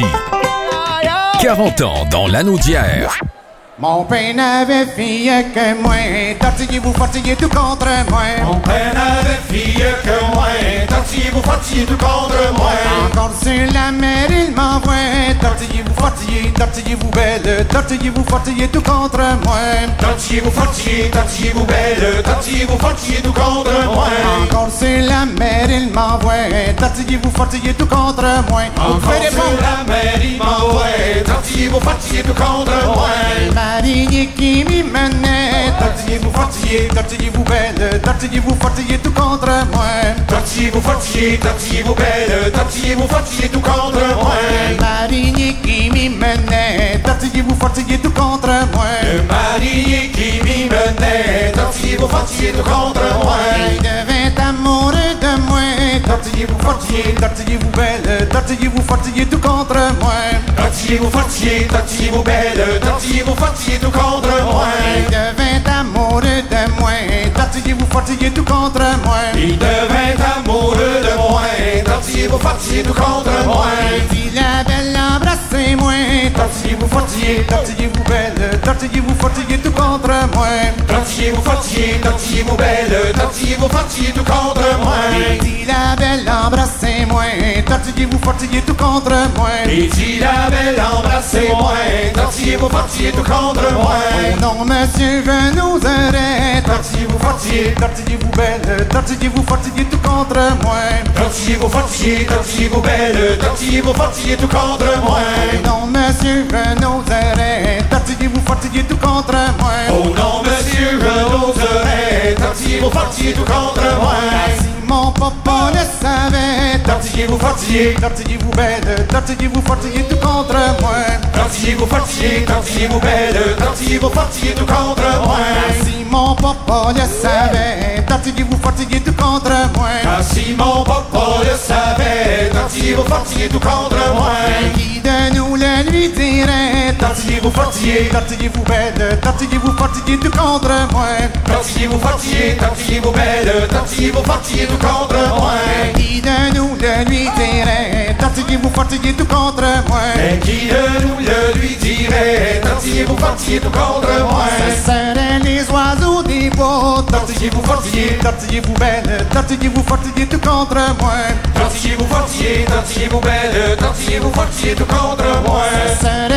40 ans dans Lanaudière. Mon père n'avait fille que moi, tortillez-vous, fatiguez tout contre moi. Mon père n'avait fille que moi, tortillez-vous, fatiguez tout contre moi. Encore sur la mer il m'envoie, tortillez-vous, fatiguez, tortillez-vous belle, tortillez-vous, fatiguez tout contre moi. Tortillez-vous, fatiguez, tortillez-vous belle, tortillez-vous, fatiguez tout contre moi. Encore sur la mer il m'envoie, tortillez-vous, fatiguez tout contre moi. Encore sur la mer il m'envoie, tortillez-vous, fatiguez tout contre moi. Marinier qui m'y menait, tortillez-vous, fatiguez, tortillez-vous belle, tortillez-vous, fatiguez tout contre moi. Tortillez-vous, fatiguez, tortillez-vous belle, tortillez-vous, fatiguez tout contre moi. Marinier qui m'y menait, tortillez-vous, fatiguez tout contre moi. Le marinier qui m'y menait, tortillez-vous, fatiguez tout contre moi. Il devint amoureux de moi, tortillez-vous, fatiguez, tortillez-vous belle, tortillez-vous, fatiguez tout contre moi. Tortillez-vous, fatiguez, tortillez-vous belle, tortillez-vous, fatiguez tout contre moi. Il devint amoureux de moi, tortillez-vous, fatiguez tout contre moi. Il devint amoureux de moi, tortillez-vous, fatiguez tout contre moi. Il la belle embrassez-moi, tortillez-vous, fatiguez, tortillez-vous belle, tortillez-vous, fatiguez tout contre moi. Tortillez-vous, fatiguez, tortillez-vous belle, tortillez-vous, fatiguez tout contre moi. Il la belle embrassez-moi, tortillez-vous, fatiguez tout contre moi. Et dit la belle embrassez-moi, tortillez-vous, fatiguez tout contre moi. Oh non monsieur, je nous arrête, tortillez-vous, fatiguez, tortillez-vous belle, tortillez-vous, fatiguez tout contre moi. Tortillez-vous, fatiguez, tortillez-vous belle, tortillez-vous, fatiguez tout contre moi. Oh non monsieur, je nous arrête, tortillez-vous, fatiguez tout contre moi. Oh non monsieur, je nous arrête, tortillez-vous, fatiguez tout contre moi. Si mon papa le savait, tortillez-vous, fatiguez, tortillez-vous belle, tortillez-vous, fatiguez tout contre moi. Tortillez-vous, fatiguez, tortillez-vous belle, tortillez-vous, fatiguez tout contre moi. Si mon papa le savait, tortillez-vous, fatiguez tout contre moi. Si mon papa le savait, tortillez-vous, fatiguez tout contre moi. Qui de nous le lui dirait, tortillez-vous, fatiguez, tortillez-vous belle, tortillez-vous, fatiguez tout contre moi. Tortillez-vous, fatiguez, tortillez-vous belle, tortillez-vous, fatiguez tout contre moi. Qui de nous le lui dirait, tortillez-vous, fatiguez tout contre moi. Et qui de nous le lui dirait, tortillez-vous, fatiguez tout contre moi. Ce seraient les oiseaux des bois, tortillez-vous, fatiguez, tortillez-vous belle, tortillez-vous, fatiguez tout contre moi. Tortillez-vous, fatiguez, tortillez-vous belle, tortillez-vous, fatiguez tout contre moi. Ce seraient les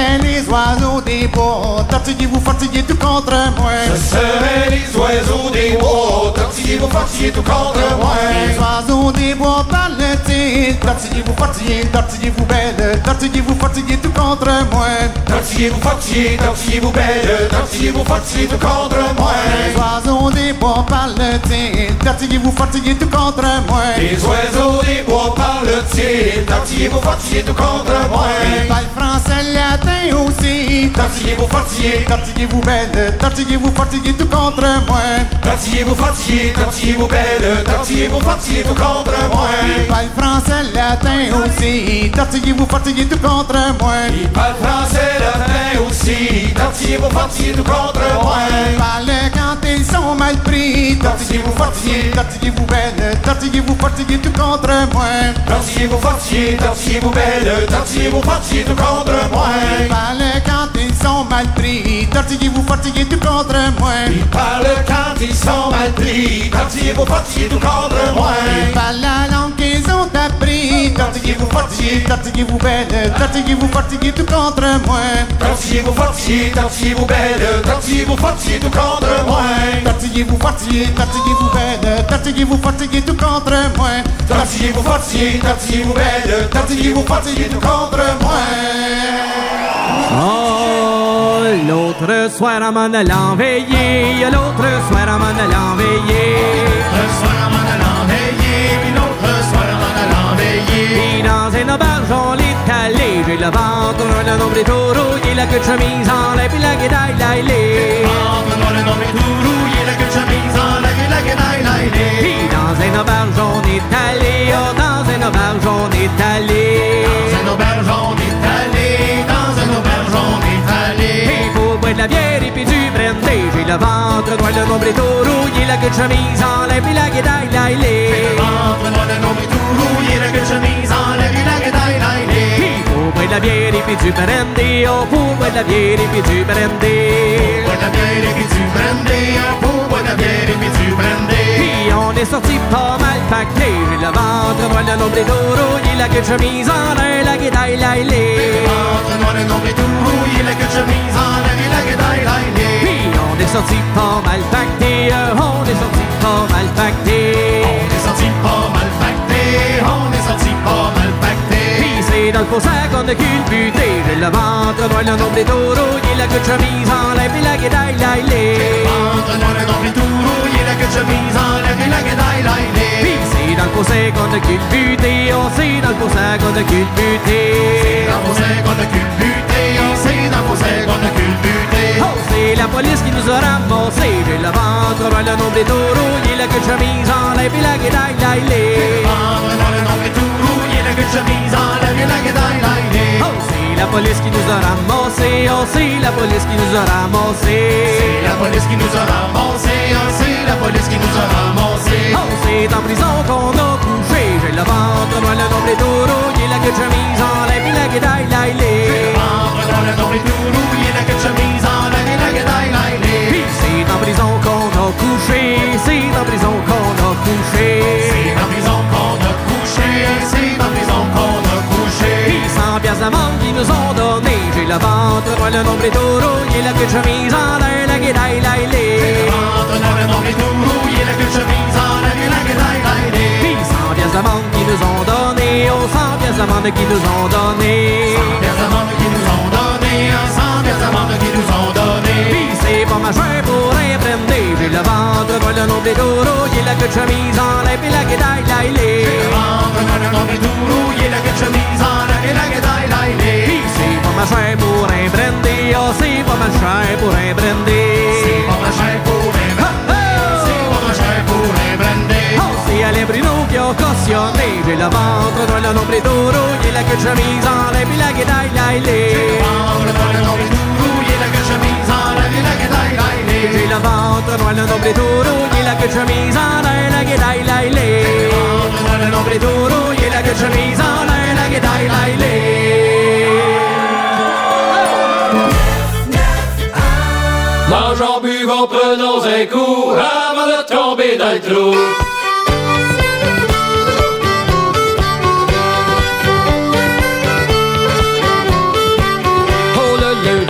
oiseaux des bois, tortillez-vous, fortillez tout contre moi. Ce seraient les oiseaux des bois, tortillez-vous, fortillez tout contre moi. Les oiseaux des bois parlent-ils, tortillez-vous, fortillez, tortillez-vous belle, tortillez-vous, fortillez tout contre moi. Tortillez-vous, fortillez, tortillez-vous belle, tortillez-vous, fortillez tout contre moi. Les oiseaux des bois parlent-ils, tortillez-vous, fortillez tout contre moi. Les oiseaux des bois parlent-ils, tortillez-vous, fortillez tout contre moi. Ils parlent français, latin aussi, tortillez-vous, fortillez, tortillez-vous belle, tortillez-vous, fortillez tout contre moi. Tortillez-vous, fortillez, tortillez-vous belle, tortillez-vous, fortillez tout contre moi. Ils parlent français, latin aussi, tortillez-vous, fortillez tout contre moi. Ils parlent français, latin aussi, tortillez-vous, fortillez tout contre moi. Ils parlent quand ils sont mal pris, tortillez-vous, fortillez, tortillez-vous belle, tortillez-vous, fortillez tout contre moi. Tortillez-vous, fortillez, tortillez-vous belle, tortillez-vous, fortillez tout contre moi. Ils parlent quand ils sont mal pris, tortillez-vous, fortillez tout contre moi. Ils parlent quand ils sont mal pris, tortillez-vous, fortillez tout contre moi. Ils parlent la langue qu'ils ont appris, tortillez-vous, fortillez, tortillez-vous belle, tortillez-vous, fortillez tout contre moi. Tortillez-vous, fortillez, tortillez-vous belle, tortillez-vous, fortillez tout contre moi. Tortillez-vous, fortillez, tortillez-vous belle, tortillez-vous, fortillez tout contre moi. Tortillez-vous, fortillez, tortillez-vous belle, tortillez-vous, fortillez tout contre moi. Oh, l'autre soir à m'en allant veiller, l'autre soir à m'en allant veiller. L'autre soir à m'en allant veiller, puis l'autre soir à m'en allant veiller. Puis dans une auberge on est allé, j'ai le ventre, le nombril tout rouillé, la queue de chemise en l'air, puis la guédaille l'ailée. Ventre, le nombril tout rouillé, la queue de chemise en l'air, puis la guédaille l'ailée. Puis dans une auberge on est allé, oh dans une auberge on est allé. Dans une auberge on est allé, dans une auberge on est allé. Et pour boire de la bière et puis du brandy, j'ai le ventre noir, le nombril tout rouillé, la queue de chemise en l'air, puis la guédaille l'ailée. Ventre, le nombril tout rouillé, la queue de chemise en l'air, puis la guédaille l'ailée. Puis pour boire de la bière et puis du brandy, oh pour boire de la bière et puis du brandy. Pour boire de la bière et puis du brandy, pour boire de la bière et puis du brandy. Puis on est sorti pas mal pacté, j'ai le ventre noir, le nombril tout rouillé, la queue de chemise en l'air, la guédaille l'ailée. Ventre, le nombril tout rouillé, la queue de chemise en l'air, puis la guédaille l'ailée. Puis on est sorti pas mal pacté, on est sorti pas mal pacté. On est sorti pas mal pacté, on est sorti pas mal pacté. Puis c'est dans le faux sac qu'on a culbuté, j'ai le ventre noir, le nombril tout rouillé, la queue de chemise en l'air, puis la guédaille l'ailée. Ventre, le nombril tout rouillé, la queue de chemise en l'air, puis la guédaille l'ailée. Puis c'est dans le faux sac qu'on a culbuté, oh c'est dans le faux sac qu'on a culbuté. C'est dans le faux sac qu'on a culbuté, oh c'est dans le faux sac qu'on a culbuté. Oh c'est la police qui nous a ramassé, j'ai le ventre noir, le nombril tout rouillé, la queue de chemise en l'air, puis la guédaille l'ailée. Ventre, le nombril tout rouillé, la queue de chemise en l'air, puis la guédaille l'ailée. Oh c'est la police qui nous a ramassé, oh c'est la police qui nous a ramassé. C'est la police qui nous a ramassé, oh c'est la police qui nous a ramassé. Oh c'est en prison qu'on a couché, j'ai le ventre noir, le nombril tout rouillé, la queue de chemise en l'air, puis la guédaille l'ailée. Ventre, le nombril tout rouillé, la queue de chemise en l'air, puis la guédaille l'ailée. Puis c'est en prison qu'on a couché, c'est en prison qu'on a couché. C'est en prison qu'on a couché, c'est en prison qu'on a couché. Puis 100 piastres d'amende qu'ils nous ont donné, j'ai le ventre noir, le nombril tout rouillé, la queue de chemise en l'air, la guédaille l'ailée. Ventre, le nombril tout rouillé, la queue de chemise en l'air, puis la guédaille l'ailée. Puis 100 piastres d'amende qu'ils nous ont donné, oh 100 piastres d'amende qu'ils nous ont donné. 100 piastres d'amende qu'ils nous ont donné, 100 piastres d'amende qu'ils nous ont donné. Puis c'est pas ma chère pour un brandy, j'ai le ventre noir, le nombril tout rouillé, la queue de chemise en l'air, puis la guédaille l'ailée. Ventre, le nombril tout rouillé, la queue de chemise en l'air, puis la guédaille l'ailée. Puis c'est pas ma chère pour un brandy, oh c'est pas ma chère pour un brandy. C'est pas ma chère pour un brandy, c'est pas ma chère pour un brandy. Oh c'est Alain Bruno qui a cautionné, j'ai le ventre noir, le nombril tout rouillé, la queue de chemise en l'air, puis la guédaille l'ailée. Ventre, le nombril tout rouillé, la queue de chemise en l'air, puis la guédaille l'ailée. J'ai le ventre noir, le nombril tout rouillé, la queue de chemise en l'air, la guédaille l'ailée. Ventre, le nombril tout rouillé, la queue de chemise en l'air, la guédaille l'ailée. Mangeons, buvons, prenons un coup avant de tomber dans le trou. Oh, le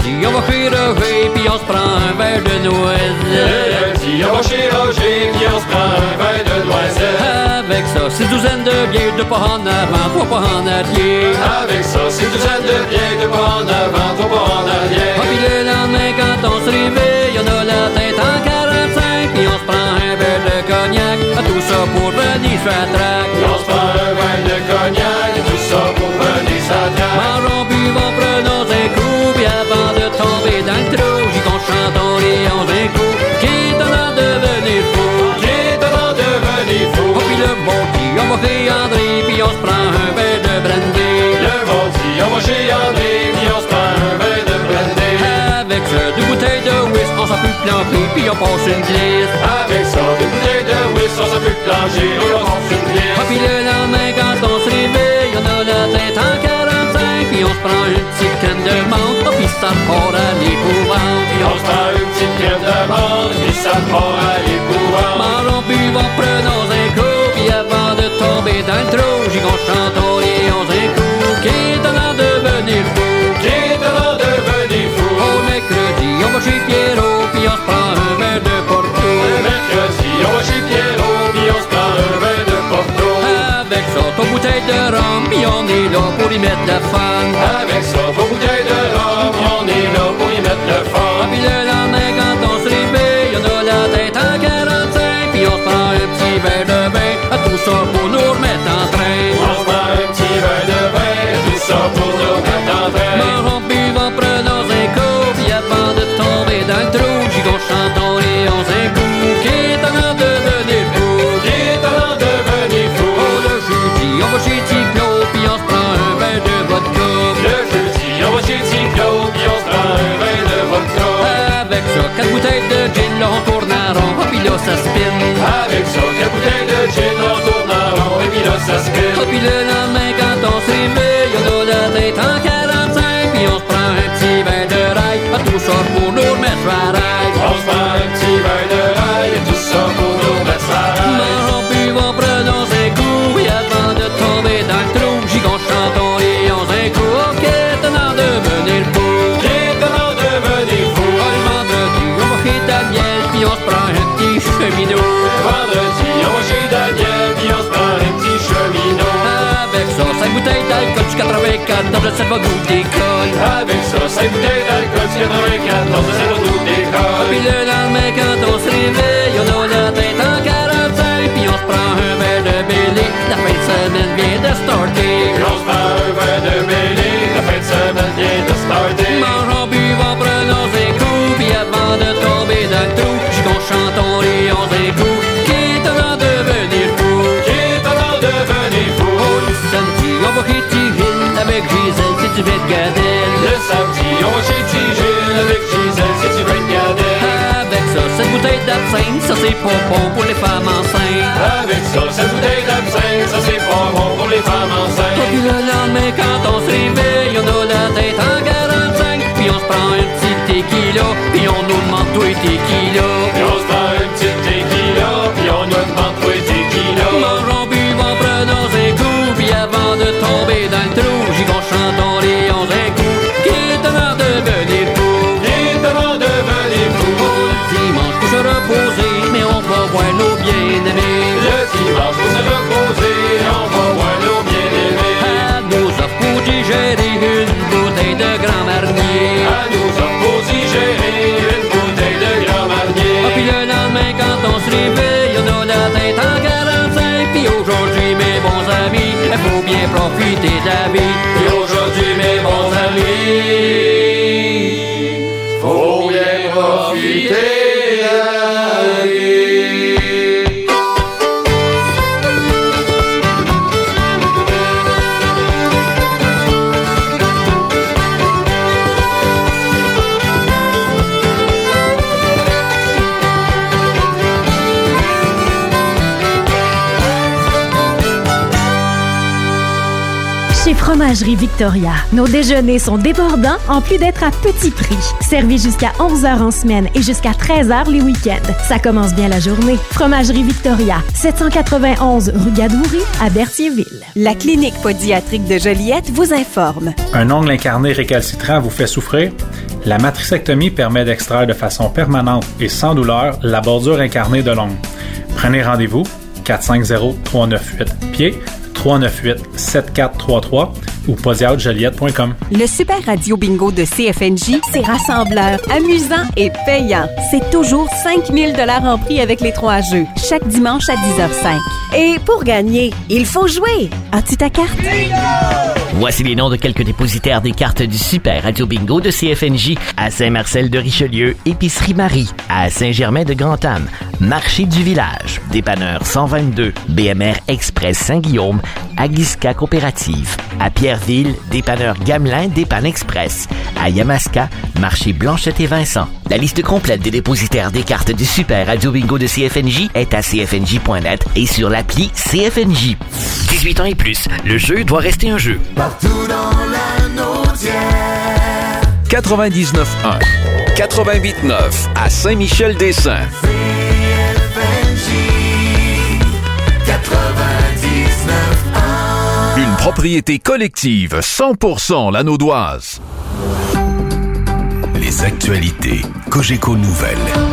on se prend un verre de noisette. Le lundi, on va chez Roger, puis on se prend un verre de noisette. Avec ça, 6 douzaines de bières, 2 pas en avant, 3 pas en arrière. Avec ça, 6 douzaines de bières, 2 pas en avant, 3 pas en arrière. Ah, puis le lendemain, quand on se réveille, on a la tête en 45, puis on se prend un verre de cognac. Tout ça pour venir sur la traque. On se prend un verre de cognac, tout ça pour venir sur la traque. Mangeons, buvons, prenons un coup, puis avant de tomber dans le trou, j'y qu'on chantons les 11 coups. Qui est en train de devenir fou? Qui est en train de devenir fou? Oh, puis le bon dit, on va chez André, puis on se prend un verre de brandy. Le bon dit, on va chez André, puis on se prend un verre de brandy. Avec ça, 2 bouteilles de whisk, on s'en peut planter, puis on passe une glisse. Avec ça, 2 bouteilles de whisk, on s'en peut plancher, puis on passe une glisse. Ah, puis le lendemain, quand on se réveille, on a la tête en 45, puis on se prend une petite canne de menthe, oh, puis ça part à l'épouvante. Puis on se prend une petite crème de menthe, puis ça part à l'épouvante. Mangeons, buvons, prenons un coup, puis avant de tomber dans le trou, j'y qu'on chantons les 11 coups. Qui est en train de devenir fou? Qui est en train de devenir fou? Au mercredi, on va chez Pierrot, puis on se prend un verre de Porto. Le mercredi, on va chez Pierrot, puis on se prend un verre de Porto. Avec ça, ton bouteille de rhum, puis on est là pour y mettre la fun. Avec ça, vos bouteilles de rhum, puis on est là pour y mettre le fun. Ah, puis le lendemain, quand on se réveille, on a la tête en 45, puis on se prend un petit verre de vin, tout ça pour nous remettre en train. On se prend un petit verre de vin, tout ça pour nous remettre en train. Mangeons, buvons, prenons un coup, puis avant de tomber dans le trou, j'y qu'on chantons les 11 coups. Qui est en train de devenir fou? Qui est en train de devenir fou? Oh, le jeudi, on va chez Ticlo, puis on se prend un verre de vodka. Le jeudi, on va chez Ticlo, puis on se prend un verre de vodka. Avec ça, 4 bouteilles de gin, là on tourne en rond, oh, puis là ça spin. Avec ça, 4 bouteilles de gin, on tourne en rond, et puis là ça spin. Oh, puis le lendemain, quand on se réveille, on a la tête en 45, puis on se prend un petit verre de rail, tout ça pour nous remettre à rail. On se prend un petit verre de rail, tout ça pour nous remettre à rail. Mangeons, buvons, prenons un coup, et avant de tomber dans le trou, j'y qu'on chantons les 11 coups. Ok, t'en as devenir fou. Qui est en train de devenir fou? Oh, le vendredi, on va chez Daniel, puis on se prend un petit cheminot. Le vendredi, on va chez Daniel, puis on se prend un petit cheminot. Avec ça, 5 bouteilles d'alcool du 84, dans le cerveau goût d'école. Avec ça, 5 bouteilles d'alcool du 94, dans le cerveau d'école. Puis le lendemain, quand on se réveille, on a la tête en 45, puis on se prend un verre de Bélé, la fin de semaine vient de starter. Puis on se prend un verre de Bélé, la fin de semaine vient de starter. Mangeons, buvons, prenons un coup, puis avant de tomber dans le trou, j'y qu'on chantons les 11 coups. Qui est en train de devenir fou? Qui est en train de devenir fou? Oh, le samedi, on va chez Tigil avec Gisèle, si tu veux te garder. Le samedi, on va chez Tigil avec Gisèle, si tu veux te garder. Avec ça, cette bouteille d'absinthe, ça c'est pas bon pour les femmes enceintes. Avec ça, cette bouteille d'absinthe, ça c'est pas bon pour les femmes enceintes. Oh, puis le lendemain, quand on se réveille, on a la tête en 45, puis on se prend un petit tequila, puis on nous demande tout tequila. Puis on se prend un petit tequila, puis on nous demande tout tequila. Mangeons, buvons, prenons un coup, puis avant de tomber dans le trou, j'y qu'on chantons les 11 coups. Qui est en train de devenir fou? Qui est en train de devenir fou? Oh, le dimanche, pour se reposer, mais on va voir nos bien-aimés. Le dimanche, pour se reposer, on va voir nos bien-aimés. À nous offre pour digérer une bouteille de Grand Marnier. À nous offre pour digérer une bouteille de Grand Marnier. Ah, puis le lendemain, quand on se réveille, on a la tête en 45. Puis aujourd'hui, mes bons amis, il faut bien profiter de la vie. Puis aujourd'hui, mes bons amis, faut bien profiter de la vie. Chez Fromagerie Victoria, nos déjeuners sont débordants en plus d'être à petit prix. Servis jusqu'à 11h en semaine et jusqu'à 13h les week-ends. Ça commence bien la journée. Fromagerie Victoria, 791 rue Gadoury à Berthierville. La clinique pédiatrique de Joliette vous informe. Un ongle incarné récalcitrant vous fait souffrir? La matricectomie permet d'extraire de façon permanente et sans douleur la bordure incarnée de l'ongle. Prenez rendez-vous 450-398-PIED, 398-7433 ou podiatrijoliette.com. Le Super Radio Bingo de CFNJ, c'est rassembleur, amusant et payant. C'est toujours 5 000 $ en prix avec les 3 jeux, chaque dimanche à 10h05. Et pour gagner, il faut jouer. As-tu ta carte? Voici les noms de quelques dépositaires des cartes du Super Radio Bingo de CFNJ à Saint-Marcel-de-Richelieu, Épicerie Marie, à Saint-Germain-de-Grand-Am, Marché du Village, Dépanneur 122, BMR Express Saint-Guillaume, Aguisca Coopérative, à Pierreville, Dépanneur Gamelin, Dépanne Express, à Yamaska, Marché Blanchette et Vincent. La liste complète des dépositaires des cartes du Super Radio Bingo de CFNJ est à cfnj.net et sur l'appli CFNJ. 18 ans et plus, le jeu doit rester un jeu. Partout dans la Naudière. 99.1, 88.9 à Saint-Michel-des-Saints. CFNJ 99.1. Une propriété collective 100% Lanaudoise. Les actualités Cogeco Nouvelles.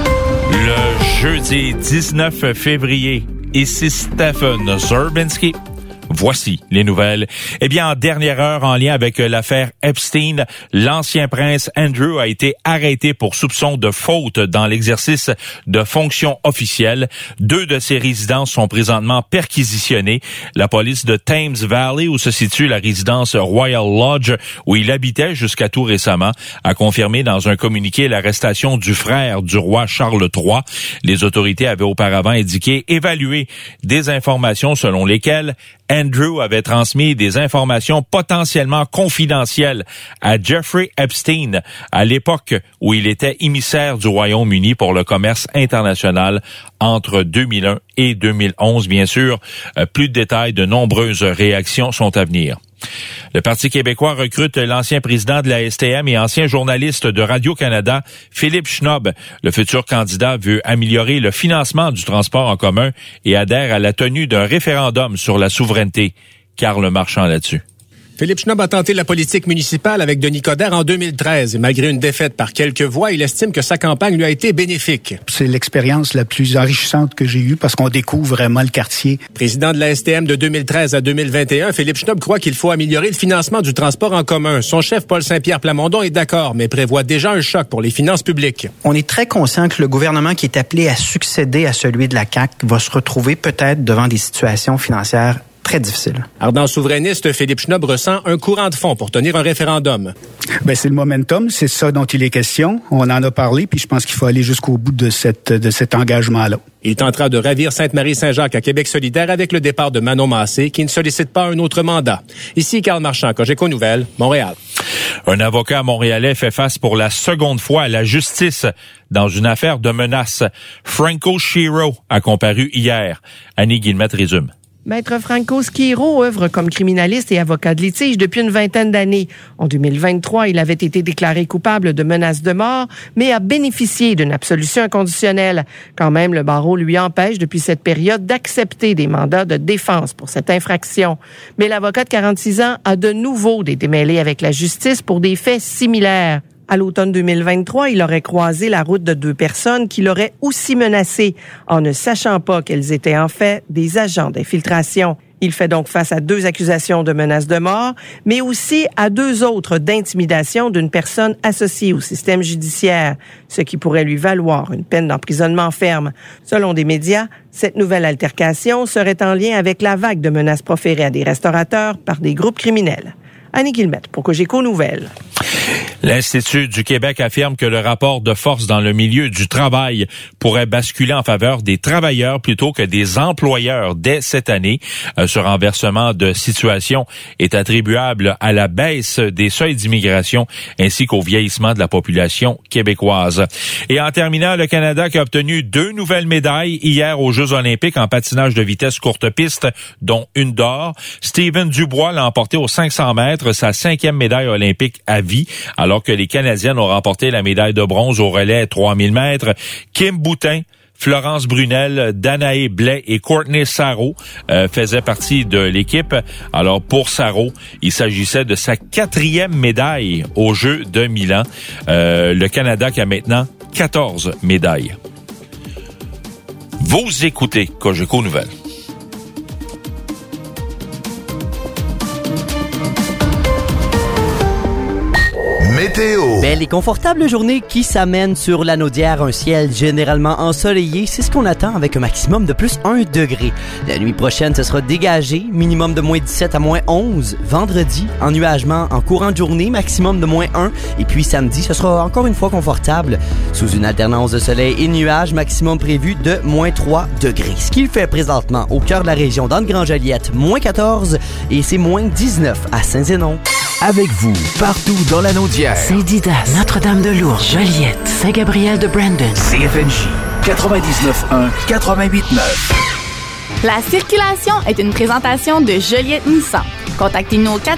Le jeudi 19 février, ici Stephen Zerbinski. Voici les nouvelles. Eh bien, en dernière heure, en lien avec l'affaire Epstein, l'ancien prince Andrew a été arrêté pour soupçon de faute dans l'exercice de fonctions officielles. 2 de ses résidences sont présentement perquisitionnées. La police de Thames Valley, où se situe la résidence Royal Lodge, où il habitait jusqu'à tout récemment, a confirmé dans un communiqué l'arrestation du frère du roi Charles III. Les autorités avaient auparavant indiqué évaluer des informations selon lesquelles Andrew avait transmis des informations potentiellement confidentielles à Jeffrey Epstein à l'époque où il était émissaire du Royaume-Uni pour le commerce international entre 2001 et 2011. Bien sûr, plus de détails, de nombreuses réactions sont à venir. Le Parti québécois recrute l'ancien président de la STM et ancien journaliste de Radio-Canada, Philippe Schnob. Le futur candidat veut améliorer le financement du transport en commun et adhère à la tenue d'un référendum sur la souveraineté. Carl Marchand là-dessus. Philippe Schnob a tenté la politique municipale avec Denis Coderre en 2013 et malgré une défaite par quelques voix, il estime que sa campagne lui a été bénéfique. C'est l'expérience la plus enrichissante que j'ai eue parce qu'on découvre vraiment le quartier. Président de la STM de 2013 à 2021, Philippe Schnob croit qu'il faut améliorer le financement du transport en commun. Son chef, Paul Saint-Pierre Plamondon, est d'accord, mais prévoit déjà un choc pour les finances publiques. On est très conscient que le gouvernement qui est appelé à succéder à celui de la CAQ va se retrouver peut-être devant des situations financières très difficile. Ardent souverainiste, Philippe Schnob ressent un courant de fond pour tenir un référendum. Ben, c'est le momentum, c'est ça dont il est question. On en a parlé, puis je pense qu'il faut aller jusqu'au bout de cet engagement-là. Il tentera de ravir Sainte-Marie-Saint-Jacques à Québec solidaire avec le départ de Manon Massé, qui ne sollicite pas un autre mandat. Ici, Carl Marchand, Cogeco Nouvelles, Montréal. Un avocat montréalais fait face pour la seconde fois à la justice dans une affaire de menace. Franco Schiro a comparu hier. Annie Guillemette résume. Maître Franco Schiro œuvre comme criminaliste et avocat de litige depuis une vingtaine d'années. En 2023, il avait été déclaré coupable de menaces de mort, mais a bénéficié d'une absolution inconditionnelle. Quand même, le barreau lui empêche depuis cette période d'accepter des mandats de défense pour cette infraction. Mais l'avocat de 46 ans a de nouveau des démêlés avec la justice pour des faits similaires. À l'automne 2023, il aurait croisé la route de 2 personnes qui l'auraient aussi menacé en ne sachant pas qu'elles étaient en fait des agents d'infiltration. Il fait donc face à 2 accusations de menace de mort, mais aussi à 2 autres d'intimidation d'une personne associée au système judiciaire, ce qui pourrait lui valoir une peine d'emprisonnement ferme. Selon des médias, cette nouvelle altercation serait en lien avec la vague de menaces proférées à des restaurateurs par des groupes criminels. Annie Guillemette pour Cogeco Nouvelles. L'Institut du Québec affirme que le rapport de force dans le milieu du travail pourrait basculer en faveur des travailleurs plutôt que des employeurs dès cette année. Ce renversement de situation est attribuable à la baisse des seuils d'immigration ainsi qu'au vieillissement de la population québécoise. Et en terminant, le Canada qui a obtenu 2 nouvelles médailles hier aux Jeux olympiques en patinage de vitesse courte piste, dont une d'or. Steven Dubois l'a emporté aux 500 mètres, sa 5e médaille olympique à vie, alors alors que les Canadiennes ont remporté la médaille de bronze au relais 3000 mètres. Kim Boutin, Florence Brunel, Danae Blais et Courtney Sarro faisaient partie de l'équipe. Alors pour Sarro, il s'agissait de sa 4e médaille aux Jeux de Milan. Le Canada qui a maintenant 14 médailles. Vous écoutez Cogeco Nouvelles. Météo. Belle et confortable journée qui s'amène sur la Naudière, un ciel généralement ensoleillé. C'est ce qu'on attend avec un maximum de plus 1 degré. La nuit prochaine, ce sera dégagé, minimum de moins 17 à moins 11. Vendredi, ennuagement en courant de journée, maximum de moins 1. Et puis samedi, ce sera encore une fois confortable. Sous une alternance de soleil et nuages, maximum prévu de moins 3 degrés. Ce qu'il fait présentement au cœur de la région d'Anne-Grand-Joliette, moins 14 et c'est moins 19 à Saint-Zénon. Avec vous, partout dans la Naudière. Saint-Didas, Notre-Dame-de-Lourdes, Joliette, Saint-Gabriel de Brandon. CFNJ 99.1, 88.9. La circulation est une présentation de Joliette Nissan. Contactez-nous au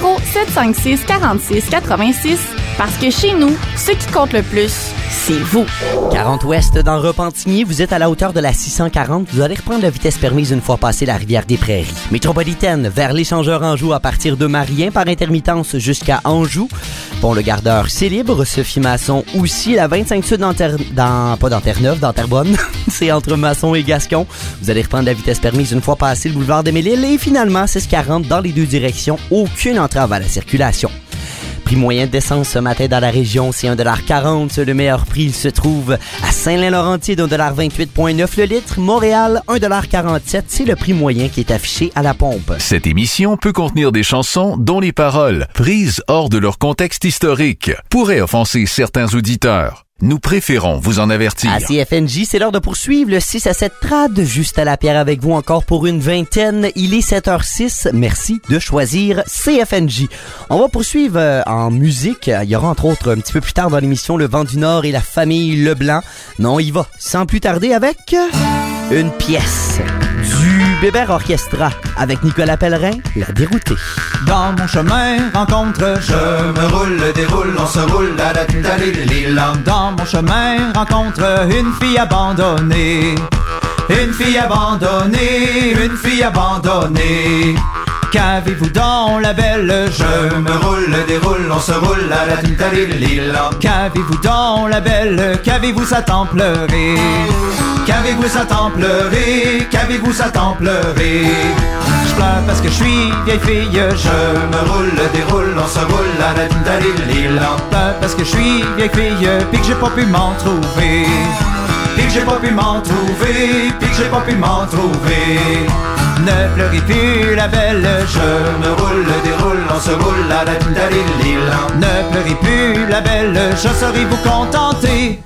450-756-4686 parce que chez nous, ce qui compte le plus, c'est vous. 40 ouest dans Repentigny, vous êtes à la hauteur de la 640. Vous allez reprendre la vitesse permise une fois passé la rivière des Prairies. Métropolitaine vers l'échangeur Anjou à partir de Marien par intermittence jusqu'à Anjou. Pont le Gardeur, c'est libre. Sophie Masson aussi. La 25 sud dans Terre-Neuve, dans Terrebonne. C'est entre Masson et Gascon. Vous allez reprendre la vitesse permise une fois passé le boulevard des Mille-Îles. Et finalement, 640 dans les deux directions. Aucune entrave à la circulation. Prix moyen d'essence ce matin dans la région, c'est 1,40 $. Le meilleur prix, il se trouve à Saint-Lin-Laurentier, d'1,28,9 le litre. Montréal, 1,47 $. C'est le prix moyen qui est affiché à la pompe. Cette émission peut contenir des chansons dont les paroles, prises hors de leur contexte historique, pourraient offenser certains auditeurs. Nous préférons vous en avertir. À CFNJ, c'est l'heure de poursuivre le 6 à 7 trad. Juste à la pierre avec vous encore pour une vingtaine. Il est 7h06. Merci de choisir CFNJ. On va poursuivre en musique. Il y aura entre autres un petit peu plus tard dans l'émission Le Vent du Nord et la famille Leblanc. Non, on y va sans plus tarder avec une pièce du Bébert Orchestra avec Nicolas Pellerin, La Déroutée. Dans mon chemin, rencontre, je me roule, déroule, on se roule, la la la la. Dans mon chemin, rencontre une fille abandonnée. Une fille abandonnée, une fille abandonnée. Qu'avez-vous dans la belle? Je me roule, déroule, on se roule, la la la la. Qu'avez-vous dans la belle? Qu'avez-vous à tant pleurer? Qu'avez-vous à tant pleurer? Qu'avez-vous à tant pleurer? Je pleure parce que je suis vieille fille. Je me roule, déroule, on se roule, la la la la. Je pleure parce que je suis vieille fille, puis que j'ai pas pu m'en trouver. Puis que j'ai pas pu m'en trouver, puis que j'ai pas pu m'en trouver. Ne pleurez plus la belle, je me roule, déroule, on se roule, la la la la. Ne pleurez plus la belle, je saurai vous contenter.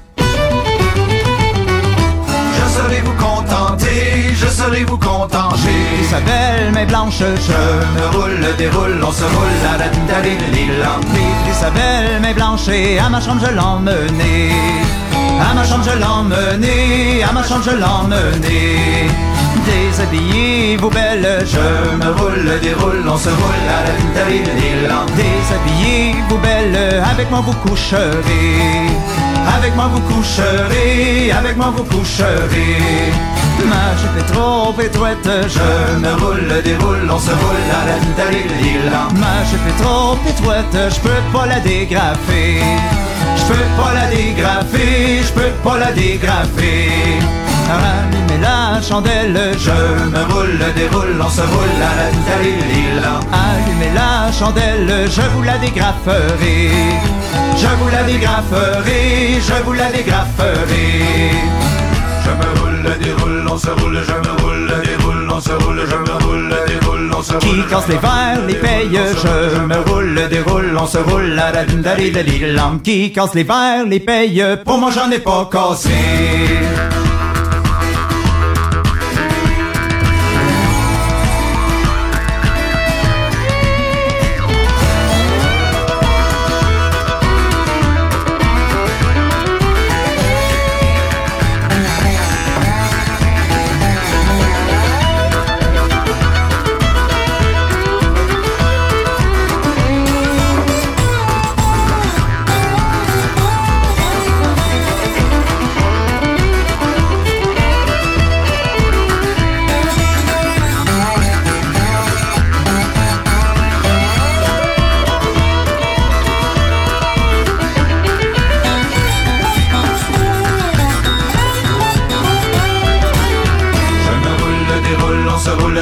Je saurai vous contenter, je saurai vous contenter. Sa belle main blanche, je me roule, déroule, on se roule, la la la la. Pris sa belle main blanche et à ma chambre je l'emmenais. À ma chambre je l'emmenais, à ma chambre je l'emmenais. Déshabillez-vous belle, je me roule, déroule, on se roule, la la la la. Déshabillez-vous belle, avec moi vous coucherez. Avec moi vous coucherez, avec moi vous coucherez. Ma jupe est trop étroite, je me roule, déroule, on se roule, la la la la. Ma jupe est trop étroite, je peux pas la dégrafer. Je peux pas la dégrafer, je peux pas la dégrafer. Rallumez la chandelle, je me roule, déroule, on se roule, la la la la. Allumez la chandelle, je vous la dégraferai. Je vous la dégraferai, je vous la dégraferai. Je me roule, déroule, on se roule, je me roule, déroule, on se roule, je me roule, déroule, on se roule. Qui casse les verres, les paye, je me roule, déroule, on se roule, la la la la. Qui casse les verres, les paye, pour moi j'en ai pas cassé.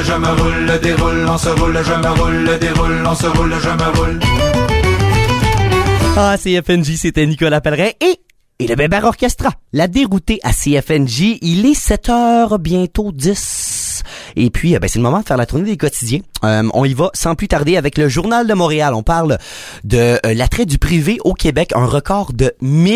je me roule, déroule, on se roule, je me roule, déroule, on se roule, je me roule. Ah, CFNJ, c'était Nicolas Pellerin et le Bébert Orchestra. La déroutée à CFNJ, il est 7h, bientôt 10. Et puis, c'est le moment de faire la tournée des quotidiens. On y va sans plus tarder avec le Journal de Montréal. On parle de l'attrait du privé au Québec, un record de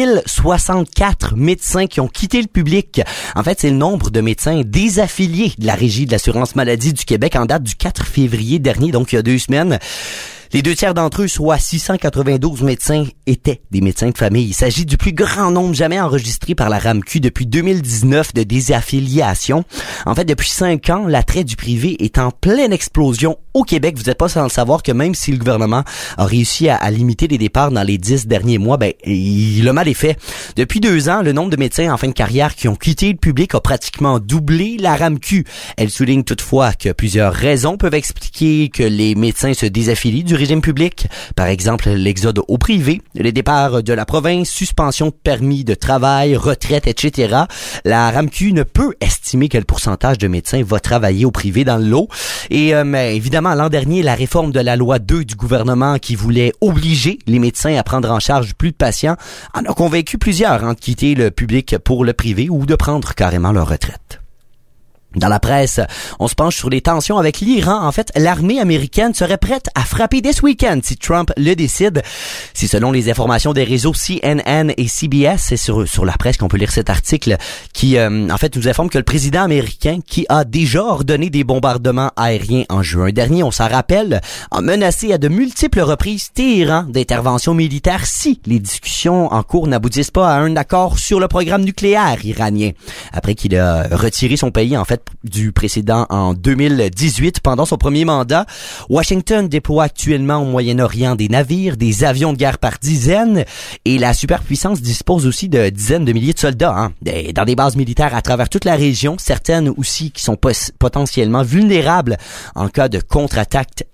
1064 médecins qui ont quitté le public. En fait, c'est le nombre de médecins désaffiliés de la Régie de l'assurance maladie du Québec en date du 4 février dernier, donc il y a 2 semaines. Les 2/3 d'entre eux, soit 692 médecins, étaient des médecins de famille. Il s'agit du plus grand nombre jamais enregistré par la RAMQ depuis 2019 de désaffiliation. En fait, depuis 5 ans, l'attrait du privé est en pleine explosion au Québec. Vous n'êtes pas sans le savoir que même si le gouvernement a réussi à limiter les départs dans les 10 derniers mois, le mal est fait. Depuis 2 ans, le nombre de médecins en fin de carrière qui ont quitté le public a pratiquement doublé. La RAMQ, elle souligne toutefois que plusieurs raisons peuvent expliquer que les médecins se désaffilient du régime public. Par exemple, l'exode au privé, les départs de la province, suspension de permis de travail, retraite, etc. La RAMQ ne peut estimer quel pourcentage de médecins va travailler au privé dans le lot. Et mais évidemment, l'an dernier, la réforme de la loi 2 du gouvernement qui voulait obliger les médecins à prendre en charge plus de patients en a convaincu plusieurs de quitter le public pour le privé ou de prendre carrément leur retraite. Dans la presse, on se penche sur les tensions avec l'Iran. En fait, l'armée américaine serait prête à frapper dès ce week-end si Trump le décide. C'est selon les informations des réseaux CNN et CBS. C'est sur la presse qu'on peut lire cet article qui, en fait, nous informe que le président américain, qui a déjà ordonné des bombardements aériens en juin dernier, on s'en rappelle, a menacé à de multiples reprises Téhéran d'intervention militaire si les discussions en cours n'aboutissent pas à un accord sur le programme nucléaire iranien. Après qu'il a retiré son pays, en fait, du précédent en 2018 pendant son premier mandat. Washington déploie actuellement au Moyen-Orient des navires, des avions de guerre par dizaines et la superpuissance dispose aussi de dizaines de milliers de soldats dans des bases militaires à travers toute la région, certaines aussi qui sont potentiellement vulnérables en cas de contre-attaque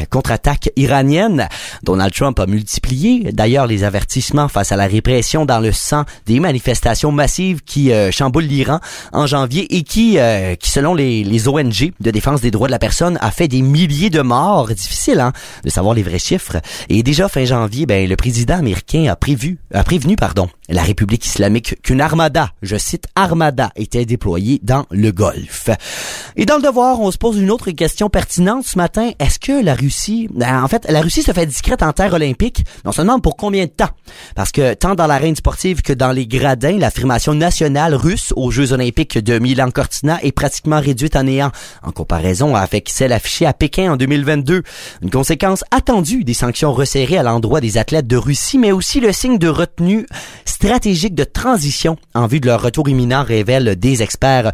iranienne. Donald Trump a multiplié d'ailleurs les avertissements face à la répression dans le sang des manifestations massives qui chamboulent l'Iran en janvier et qui selon les ONG de défense des droits de la personne a fait des milliers de morts. Difficile de savoir les vrais chiffres. Et déjà fin janvier, le président américain a prévenu la République islamique qu'une armada, je cite armada, était déployée dans le Golfe. Et dans le devoir, on se pose une autre question pertinente ce matin. Est-ce que la Russie, la Russie se fait discrète en terre olympique? On se demande pour combien de temps? Parce que tant dans l'arène sportive que dans les gradins, l'affirmation nationale russe aux Jeux olympiques de Milan-Cortina est pratiquement réduite à néant en comparaison avec celle affichée à Pékin en 2022. Une conséquence attendue des sanctions resserrées à l'endroit des athlètes de Russie, mais aussi le signe de retenue stratégique de transition en vue de leur retour imminent, révèlent des experts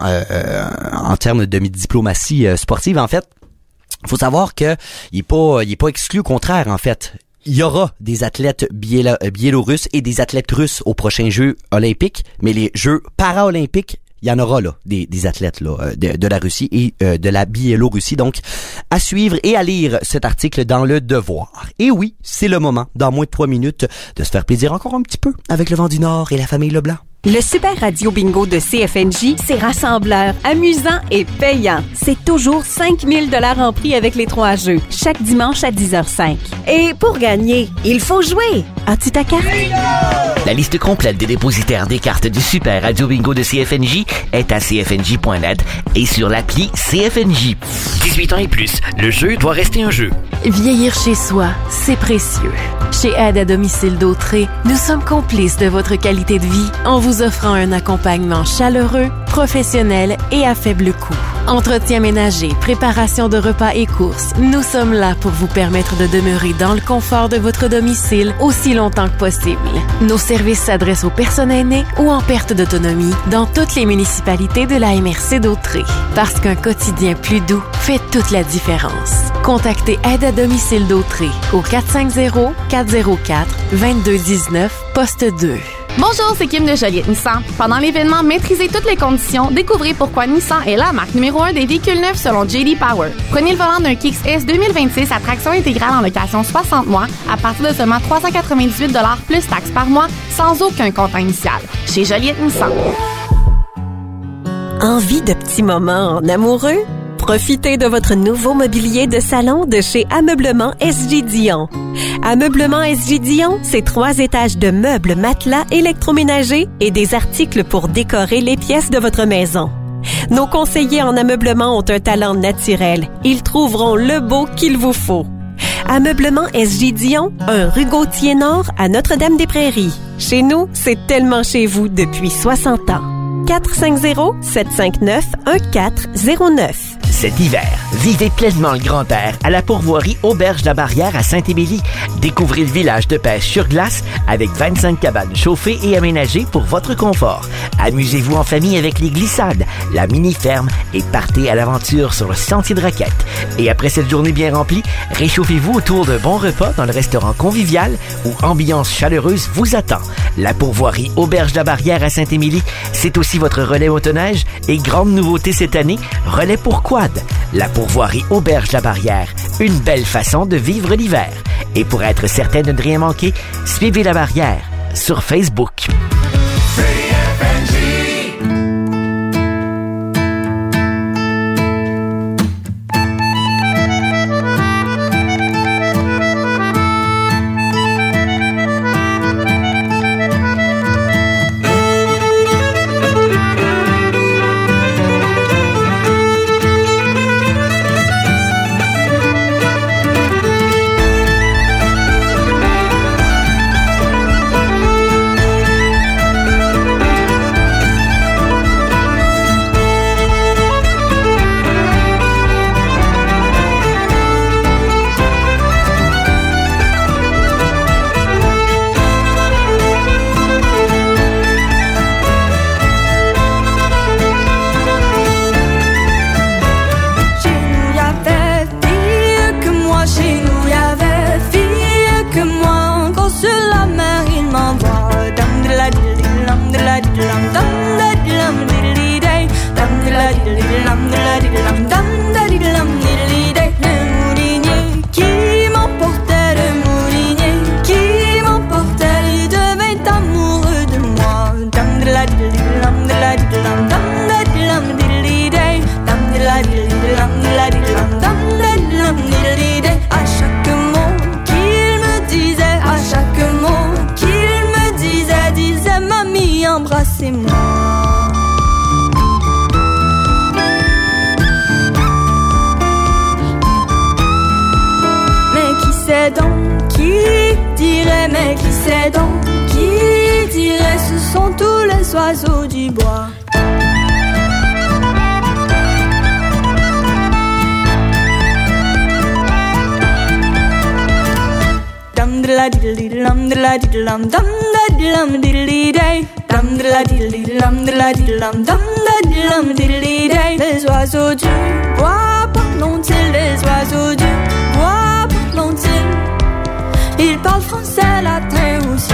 en termes de diplomatie sportive. En fait, faut savoir que il est pas exclu, au contraire, en fait. Il y aura des athlètes biélorusses et des athlètes russes aux prochains Jeux olympiques, mais les Jeux paralympiques, il y en aura des athlètes de la Russie et de la Biélorussie. Donc, à suivre et à lire cet article dans Le Devoir. Et oui, c'est le moment, dans moins de 3 minutes, de se faire plaisir encore un petit peu avec le Vent du Nord et la famille Leblanc. Le Super Radio Bingo de CFNJ, c'est rassembleur, amusant et payant. C'est toujours 5 000 $ en prix avec les 3 jeux, chaque dimanche à 10h05. Et pour gagner, il faut jouer. As-tu ta carte? La liste complète des dépositaires des cartes du Super Radio Bingo de CFNJ est à cfnj.net et sur l'appli CFNJ. 18 ans et plus, le jeu doit rester un jeu. Vieillir chez soi, c'est précieux. Chez Aide à domicile d'Autré, nous sommes complices de votre qualité de vie en vous offrant un accompagnement chaleureux, professionnel et à faible coût. Entretien ménager, préparation de repas et courses, nous sommes là pour vous permettre de demeurer dans le confort de votre domicile aussi longtemps que possible. Nos services s'adressent aux personnes aînées ou en perte d'autonomie dans toutes les municipalités de la MRC d'Autré. Parce qu'un quotidien plus doux fait toute la différence. Contactez Aide à domicile d'Autré au 450-404-2219, poste 2. Bonjour, c'est Kim de Joliette Nissan. Pendant l'événement Maîtrisez toutes les conditions, découvrez pourquoi Nissan est la marque numéro 1 des véhicules neufs selon J.D. Power. Prenez le volant d'un Kicks S 2026 à traction intégrale en location 60 mois à partir de seulement 398 $ plus taxes par mois, sans aucun comptant initial. Chez Joliette Nissan. Envie de petits moments en amoureux? Profitez de votre nouveau mobilier de salon de chez Ameublement SG Dion. Ameublement SG Dion, c'est 3 étages de meubles, matelas, électroménagers et des articles pour décorer les pièces de votre maison. Nos conseillers en ameublement ont un talent naturel. Ils trouveront le beau qu'il vous faut. Ameublement SG Dion, 1 rue Gauthier-Nord à Notre-Dame-des-Prairies. Chez nous, c'est tellement chez vous depuis 60 ans. 450-759-1409. Cet hiver, vivez pleinement le grand air à la pourvoirie Auberge de la Barrière à Saint-Émilie. Découvrez le village de pêche sur glace avec 25 cabanes chauffées et aménagées pour votre confort. Amusez-vous en famille avec les glissades, la mini-ferme et partez à l'aventure sur le sentier de raquettes. Et après cette journée bien remplie, réchauffez-vous autour d'un bon repas dans le restaurant convivial où ambiance chaleureuse vous attend. La pourvoirie Auberge de la Barrière à Saint-Émilie, c'est aussi votre relais motoneige et grande nouveauté cette année, relais pour quad. La pourvoirie Auberge de la Barrière, une belle façon de vivre l'hiver. Et pour être certain de ne rien manquer, suivez La Barrière sur Facebook. Oiseaux du bois. Dum de la diddly dum de la diddlum dum da diddlum diddly day. Dum de la diddly dum de la diddlum dum da diddlum diddly day. Les oiseaux du bois parlent-ils? Les oiseaux du bois parlent-ils? Ils parlent français, latin aussi.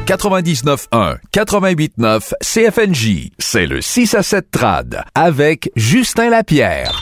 99.1, 88.9 CFNJ. C'est le 6 à 7 trad avec Justin Lapierre.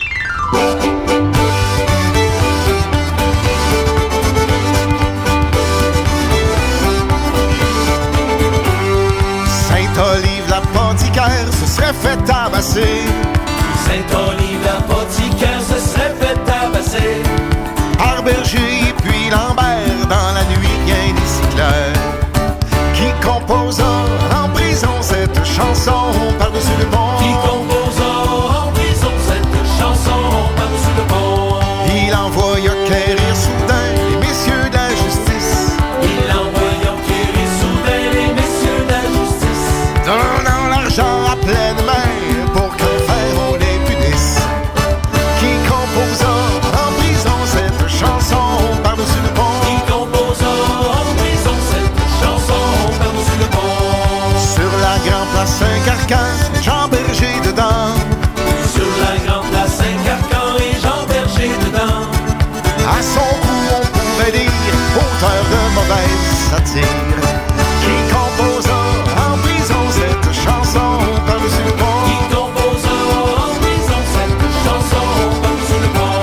Saint-Olive l'apothicaire se serait fait tabasser. Saint-Olive l'apothicaire se serait fait tabasser. Par Berger puis Lambert dans la nuit bien d'ici clair. Qui composa en prison cette chanson par-dessus le pont. Qui composa en prison cette chanson par-dessus le pont. Il envoya quérir soudain les messieurs de la justice. Il envoya quérir soudain les messieurs de la justice. Donnant l'argent à pleine main pour qu'enfer on les punisse. Qui composa en prison cette chanson par-dessus le pont. Qui composa en prison cette chanson par-dessus le pont. Sur la grande place Saint-Carcan, Jean Berger dedans. Sur la grande place Saint-Carcan et Jean Berger dedans. À son cou on pouvait dire auteur de mauvaise satire. Qui composa en prison cette chanson par-dessus le pont. Qui composa en prison cette chanson par-dessus le pont.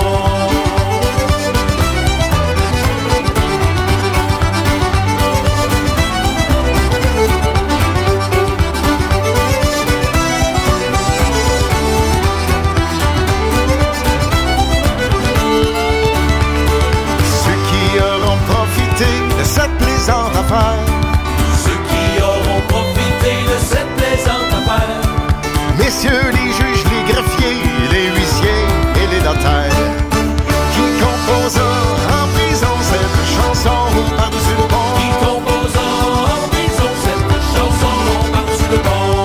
Ceux qui auront profité de cette plaisante affaire. Ceux qui auront profité de cette plaisante affaire. Messieurs les juges, les greffiers, les huissiers et les notaires. Qui composa en prison cette chanson par-dessus le pont. Qui composa en prison cette chanson par-dessus le pont.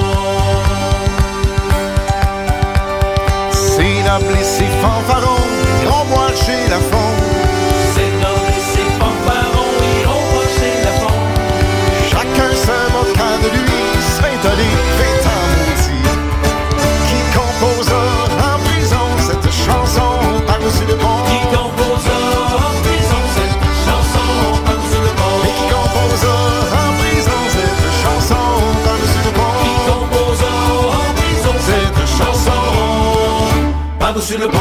C'est noble et c'est fanfaron, iront boire chez la fond. C'est noble et c'est fanfaron, iront boire chez la fond. Chacun se moquant de lui, Saint-Olive est en maudit. Qui composa en prison cette chanson par-dessus le pont. Qui composa en prison cette chanson par-dessus le pont. Et qui composa en prison cette chanson par-dessus le pont. Qui composa en prison cette chanson par-dessus le pont.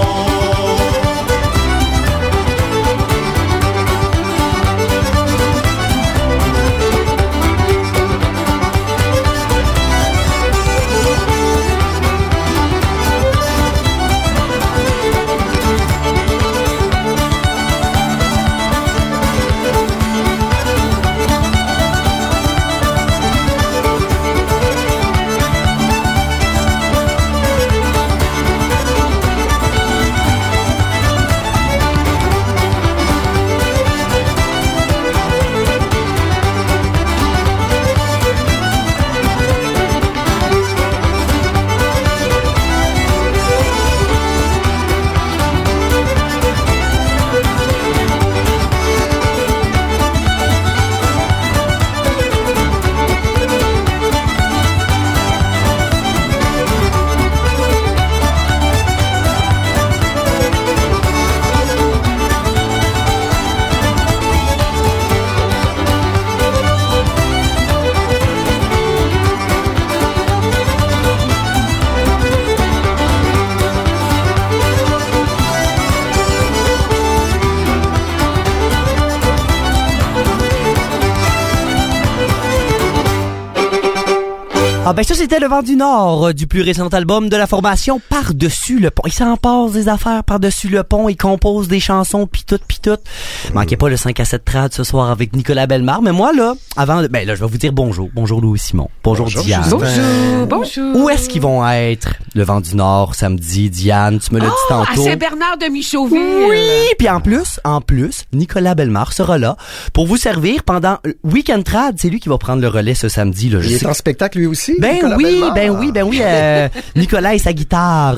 Ah ben ça, c'était le vent du Nord du plus récent album de la formation Par-dessus le pont. Il s'en passe des affaires par-dessus le pont. Il compose des chansons pis tout. Manquez pas le 5 à 7 trad ce soir avec Nicolas Bellemare. Mais moi là, avant, je vais vous dire bonjour. Bonjour Louis-Simon. Bonjour Diane. Bonjour. Où est-ce qu'ils vont être le vent du Nord samedi, Diane? Tu me l'as dit tantôt. À Saint-Bernard de Michauville. Oui, puis en plus, Nicolas Bellemare sera là pour vous servir pendant Week-end Trad. C'est lui qui va prendre le relais ce samedi. Là, Il est en spectacle lui aussi? Ben oui. Nicolas et sa guitare.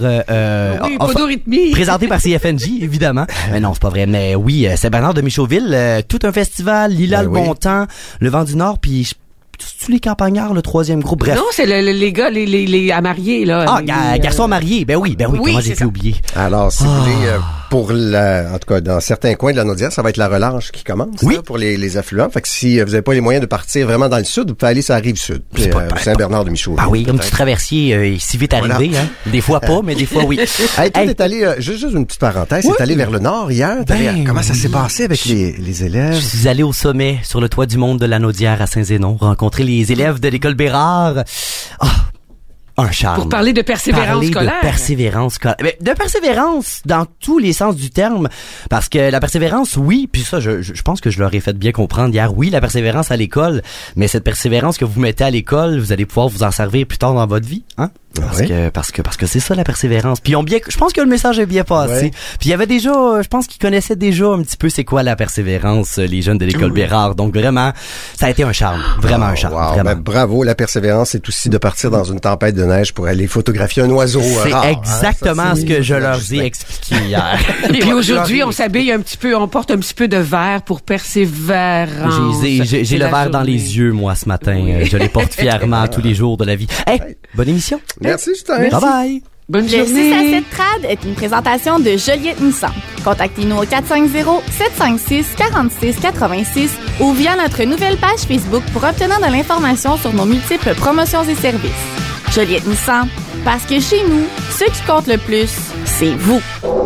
Présenté par CFNJ, évidemment. Mais non, c'est pas vrai. Mais oui, c'est Bernard de Michauville. Tout un festival, Lila le Bon Temps, le Vent du Nord, puis tous les campagnards, le troisième groupe, bref. Non, c'est les gars, les à marier, là. Garçons mariés, ben oui, comment j'ai pu oublier. Alors, si vous voulez pour en tout cas, dans certains coins de la Naudière, ça va être la relâche qui commence là, pour les affluents. Fait que si vous n'avez pas les moyens de partir vraiment dans le sud, vous pouvez aller sur la rive sud, Saint-Bernard-de-Michaudière. Ah oui, un petit traversier si vite arrivé. Hein? Des fois pas, mais des fois oui. Hey, toi, t'es allé, juste une petite parenthèse, t'es allé vers le nord hier. Comment ça s'est passé avec les élèves? Je suis allé au sommet, sur le toit du monde de la Naudière à Saint-Zénon, rencontrer les élèves de l'école Bérard. Un charme. Pour parler de persévérance scolaire. De persévérance scolaire. Mais de persévérance dans tous les sens du terme. Parce que la persévérance, oui, puis ça, je pense que je leur ai fait bien comprendre hier. Oui, la persévérance à l'école, mais cette persévérance que vous mettez à l'école, vous allez pouvoir vous en servir plus tard dans votre vie, hein? Parce que c'est ça la persévérance. Puis je pense que le message est bien passé. Ouais. Puis il y avait déjà, je pense qu'ils connaissaient déjà un petit peu c'est quoi la persévérance, les jeunes de l'école Bérard. Donc vraiment, ça a été un charme, vraiment un charme. Wow. Vraiment. Ben, bravo, la persévérance, c'est aussi de partir dans une tempête de neige pour aller photographier un oiseau. C'est rare, exactement ce que je leur ai expliqué hier. Et puis aujourd'hui, on s'habille un petit peu, on porte un petit peu de vert pour persévérance. J'ai le vert dans les yeux, moi, ce matin. Je les porte fièrement tous les jours de la vie. Hey, bonne émission. Merci, Justin. Bye bye. Bonne Le journée. 6 à 7 Trad est une présentation de Joliette Nissan. Contactez-nous au 450-756-4686 ou via notre nouvelle page Facebook pour obtenir de l'information sur nos multiples promotions et services. Joliette Nissan, parce que chez nous, ce qui compte le plus, c'est vous.